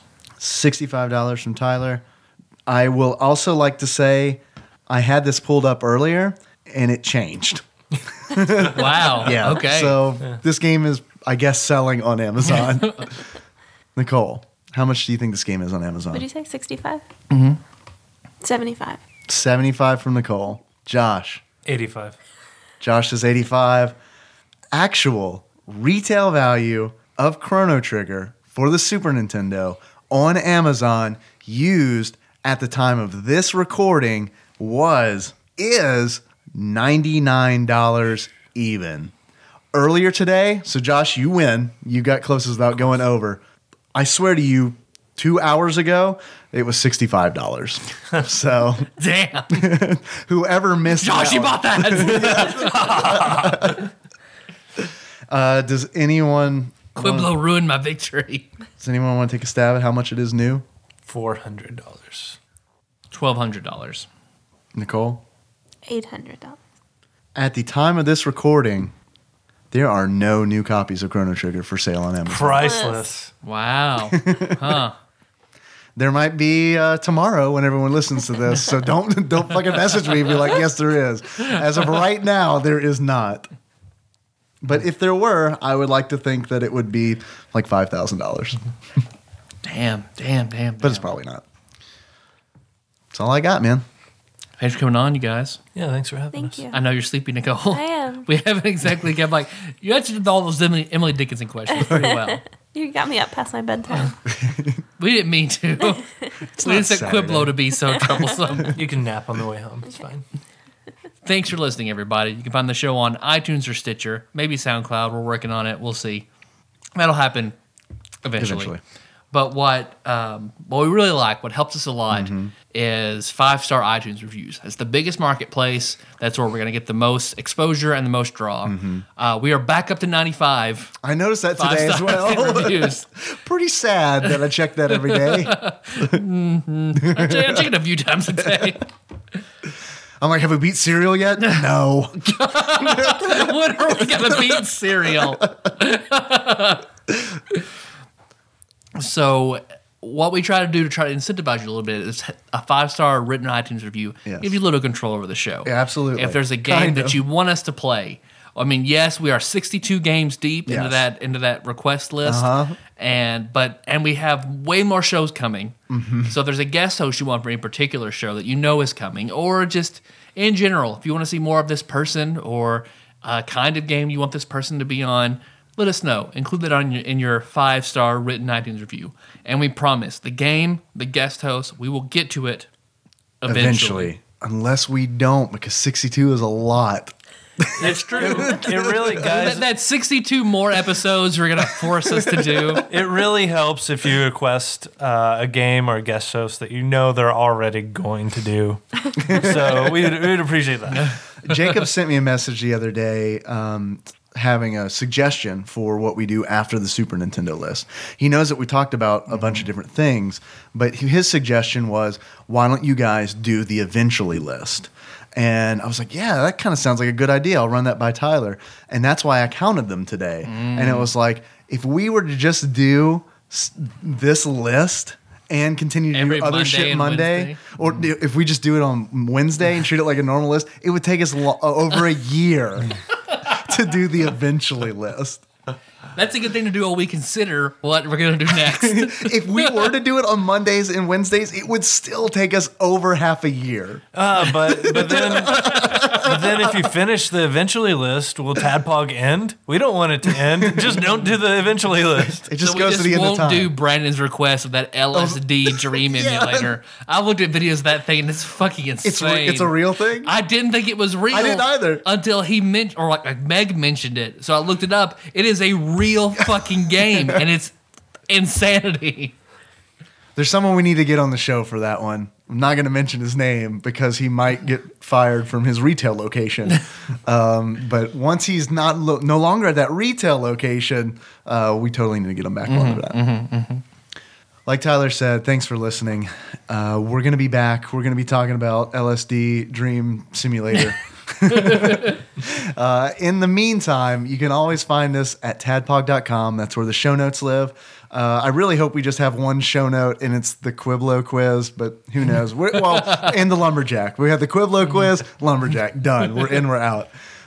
[SPEAKER 3] $65 from Tyler. I will also like to say I had this pulled up earlier, and it changed.
[SPEAKER 2] Wow.
[SPEAKER 3] Yeah.
[SPEAKER 2] Okay.
[SPEAKER 3] So this game is, I guess, selling on Amazon. Nicole, how much do you think this game is on Amazon?
[SPEAKER 4] What did you say? 65? Mm-hmm. 75.
[SPEAKER 3] 75 from Nicole. Josh.
[SPEAKER 5] 85.
[SPEAKER 3] Josh says 85. Actual retail value of Chrono Trigger for the Super Nintendo on Amazon used at the time of this recording is $99 even. Earlier today, so Josh, you win. You got closest without going over. I swear to you, 2 hours ago, it was $65. So
[SPEAKER 2] Damn.
[SPEAKER 3] whoever missed
[SPEAKER 2] Josh, you bought that.
[SPEAKER 3] does anyone
[SPEAKER 2] Quibblo ruined my victory.
[SPEAKER 3] want to take a stab at how much it is new?
[SPEAKER 5] $400.
[SPEAKER 2] $1,200.
[SPEAKER 3] Nicole?
[SPEAKER 4] $800.
[SPEAKER 3] At the time of this recording, there are no new copies of Chrono Trigger for sale on Amazon.
[SPEAKER 5] Priceless.
[SPEAKER 2] Wow. Huh.
[SPEAKER 3] There might be tomorrow when everyone listens to this, so don't fucking message me and be like, yes, there is. As of right now, there is not. But if there were, I would like to think that it would be like $5,000.
[SPEAKER 2] Damn.
[SPEAKER 3] But it's probably not. That's all I got, man.
[SPEAKER 2] Thanks for coming on, you guys.
[SPEAKER 5] Yeah, thanks for having
[SPEAKER 4] Thank
[SPEAKER 5] us.
[SPEAKER 4] you.
[SPEAKER 2] I know you're sleepy, Nicole.
[SPEAKER 4] I am.
[SPEAKER 2] We haven't exactly kept like you answered all those Emily Dickinson questions pretty well.
[SPEAKER 4] You got me up past my bedtime.
[SPEAKER 2] We didn't mean to. We didn't set
[SPEAKER 3] Saturday.
[SPEAKER 2] Quibblo to be so troublesome.
[SPEAKER 5] You can nap on the way home. It's fine.
[SPEAKER 2] Thanks for listening, everybody. You can find the show on iTunes or Stitcher, maybe SoundCloud. We're working on it. We'll see. That'll happen eventually. But what we really like, what helps us a lot, is 5-star iTunes reviews. It's the biggest marketplace. That's where we're going to get the most exposure and the most draw. We are back up to 95.
[SPEAKER 3] I noticed that today as
[SPEAKER 2] 5-star
[SPEAKER 3] well.
[SPEAKER 2] reviews.
[SPEAKER 3] Pretty sad that I check that every day.
[SPEAKER 2] I check it a few times a day.
[SPEAKER 3] I'm like, have we beat cereal yet? No.
[SPEAKER 2] When are we going to beat cereal? So what we try to do to try to incentivize you a little bit is a 5-star written iTunes review.
[SPEAKER 3] Yes.
[SPEAKER 2] Give you a little control over the show.
[SPEAKER 3] Yeah, absolutely.
[SPEAKER 2] If there's a game
[SPEAKER 3] Kind
[SPEAKER 2] that
[SPEAKER 3] of.
[SPEAKER 2] you want us to play, I mean, yes, we are 62 games deep into
[SPEAKER 3] Yes.
[SPEAKER 2] that request list,
[SPEAKER 3] Uh-huh.
[SPEAKER 2] and we have way more shows coming.
[SPEAKER 3] Mm-hmm.
[SPEAKER 2] So if there's a guest host you want for any particular show that you know is coming, or just in general, if you want to see more of this person or a kind of game you want this person to be on, let us know. Include that in your 5-star written iTunes review, and we promise the game, the guest host, we will get to it eventually.
[SPEAKER 3] Unless we don't, because 62 is a lot.
[SPEAKER 2] That's true.
[SPEAKER 5] It really, guys.
[SPEAKER 2] That's 62 more episodes we're gonna force us to do.
[SPEAKER 5] It really helps if you request a game or a guest host that you know they're already going to do. So we'd appreciate that.
[SPEAKER 3] Jacob sent me a message the other day having a suggestion for what we do after the Super Nintendo list. He knows that we talked about a bunch of different things, but his suggestion was, why don't you guys do the eventually list? And I was like, yeah, that kind of sounds like a good idea. I'll run that by Tyler. And that's why I counted them today. And it was like, if we were to just do this list and continue to
[SPEAKER 2] Every
[SPEAKER 3] do other
[SPEAKER 2] Monday
[SPEAKER 3] shit
[SPEAKER 2] and
[SPEAKER 3] Monday,
[SPEAKER 2] Wednesday.
[SPEAKER 3] or if we just do it on Wednesday and treat it like a normal list, it would take us over a year to do the eventually list.
[SPEAKER 2] That's a good thing to do while we consider what we're gonna do next.
[SPEAKER 3] If we were to do it on Mondays and Wednesdays, it would still take us over half a year.
[SPEAKER 5] But then if you finish the eventually list, will Tadpog end? We don't want it to end. Just don't do the eventually list.
[SPEAKER 3] It just
[SPEAKER 2] So
[SPEAKER 3] goes to the end of
[SPEAKER 2] won't
[SPEAKER 3] time.
[SPEAKER 2] do Brandon's request of that LSD dream emulator. I looked at videos of that thing and it's fucking insane.
[SPEAKER 3] It's a real thing?
[SPEAKER 2] I didn't think it was real.
[SPEAKER 3] I didn't either.
[SPEAKER 2] Until he mentioned, or like Meg mentioned it. So I looked it up. It is a real fucking game and it's insanity.
[SPEAKER 3] There's someone we need to get on the show for that one. I'm not going to mention his name because he might get fired from his retail location. But once he's no longer at that retail location, we totally need to get him back on for that. Like Tyler said, thanks for listening. We're going to be back. We're going to be talking about LSD Dream Simulator. In the meantime, you can always find us at tadpog.com. That's where the show notes live. I really hope we just have one show note and it's the Quibblo quiz, but who knows? And the Lumberjack. We have the Quibblo quiz, Lumberjack, done. We're in, we're out.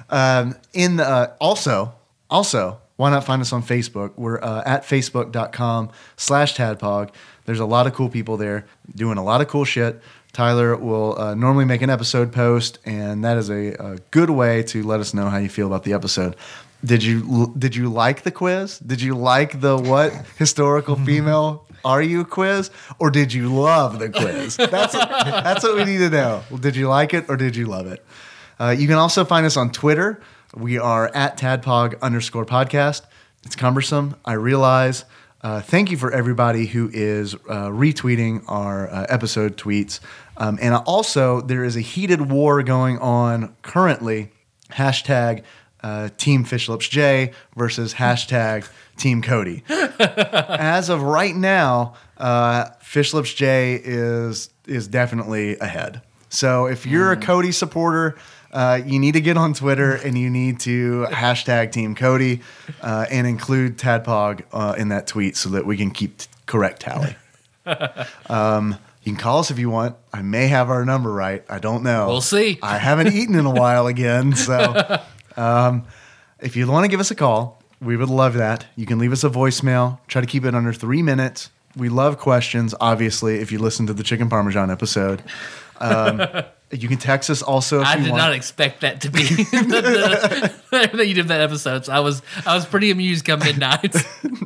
[SPEAKER 3] Also, why not find us on Facebook? We're at facebook.com/tadpog. There's a lot of cool people there doing a lot of cool shit. Tyler will normally make an episode post, and that is a good way to let us know how you feel about the episode. Did you like the quiz? Did you like the what historical female are you quiz? Or did you love the quiz? That's what we need to know. Did you like it or did you love it? You can also find us on Twitter. We are at tadpog_podcast. It's cumbersome, I realize. Thank you for everybody who is retweeting our episode tweets. And also, there is a heated war going on currently. Hashtag Team Fishlips J versus hashtag Team Cody. As of right now, Fishlips J is definitely ahead. So if you're a Cody supporter, you need to get on Twitter and you need to hashtag Team Cody and include Tadpog in that tweet so that we can keep correct tally. You can call us if you want. I may have our number right. I don't know.
[SPEAKER 2] We'll see.
[SPEAKER 3] I haven't eaten in a while again. So if you want to give us a call, we would love that. You can leave us a voicemail. Try to keep it under 3 minutes. We love questions, obviously, if you listen to the Chicken Parmesan episode. You can text us also if
[SPEAKER 2] I
[SPEAKER 3] you
[SPEAKER 2] did
[SPEAKER 3] want.
[SPEAKER 2] not expect that to be that you did that episode. So I was pretty amused come midnight.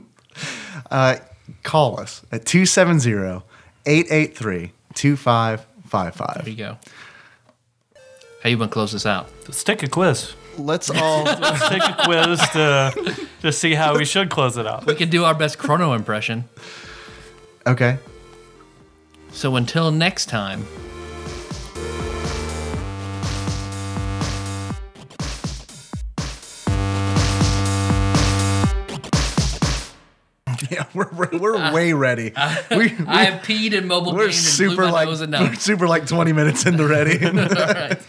[SPEAKER 3] Call us at 270-883-2555.
[SPEAKER 2] There you go. How you want to close this out?
[SPEAKER 5] Let's take a quiz.
[SPEAKER 3] Let's all...
[SPEAKER 5] Let's take a quiz to see how we should close it out.
[SPEAKER 2] We can do our best Chrono impression.
[SPEAKER 3] Okay.
[SPEAKER 2] So until next time.
[SPEAKER 3] Yeah, we're way ready.
[SPEAKER 2] I have peed in mobile
[SPEAKER 3] We're
[SPEAKER 2] games and blew
[SPEAKER 3] super
[SPEAKER 2] my
[SPEAKER 3] like
[SPEAKER 2] nose
[SPEAKER 3] we're
[SPEAKER 2] enough.
[SPEAKER 3] super like 20 minutes into ready.
[SPEAKER 2] All right.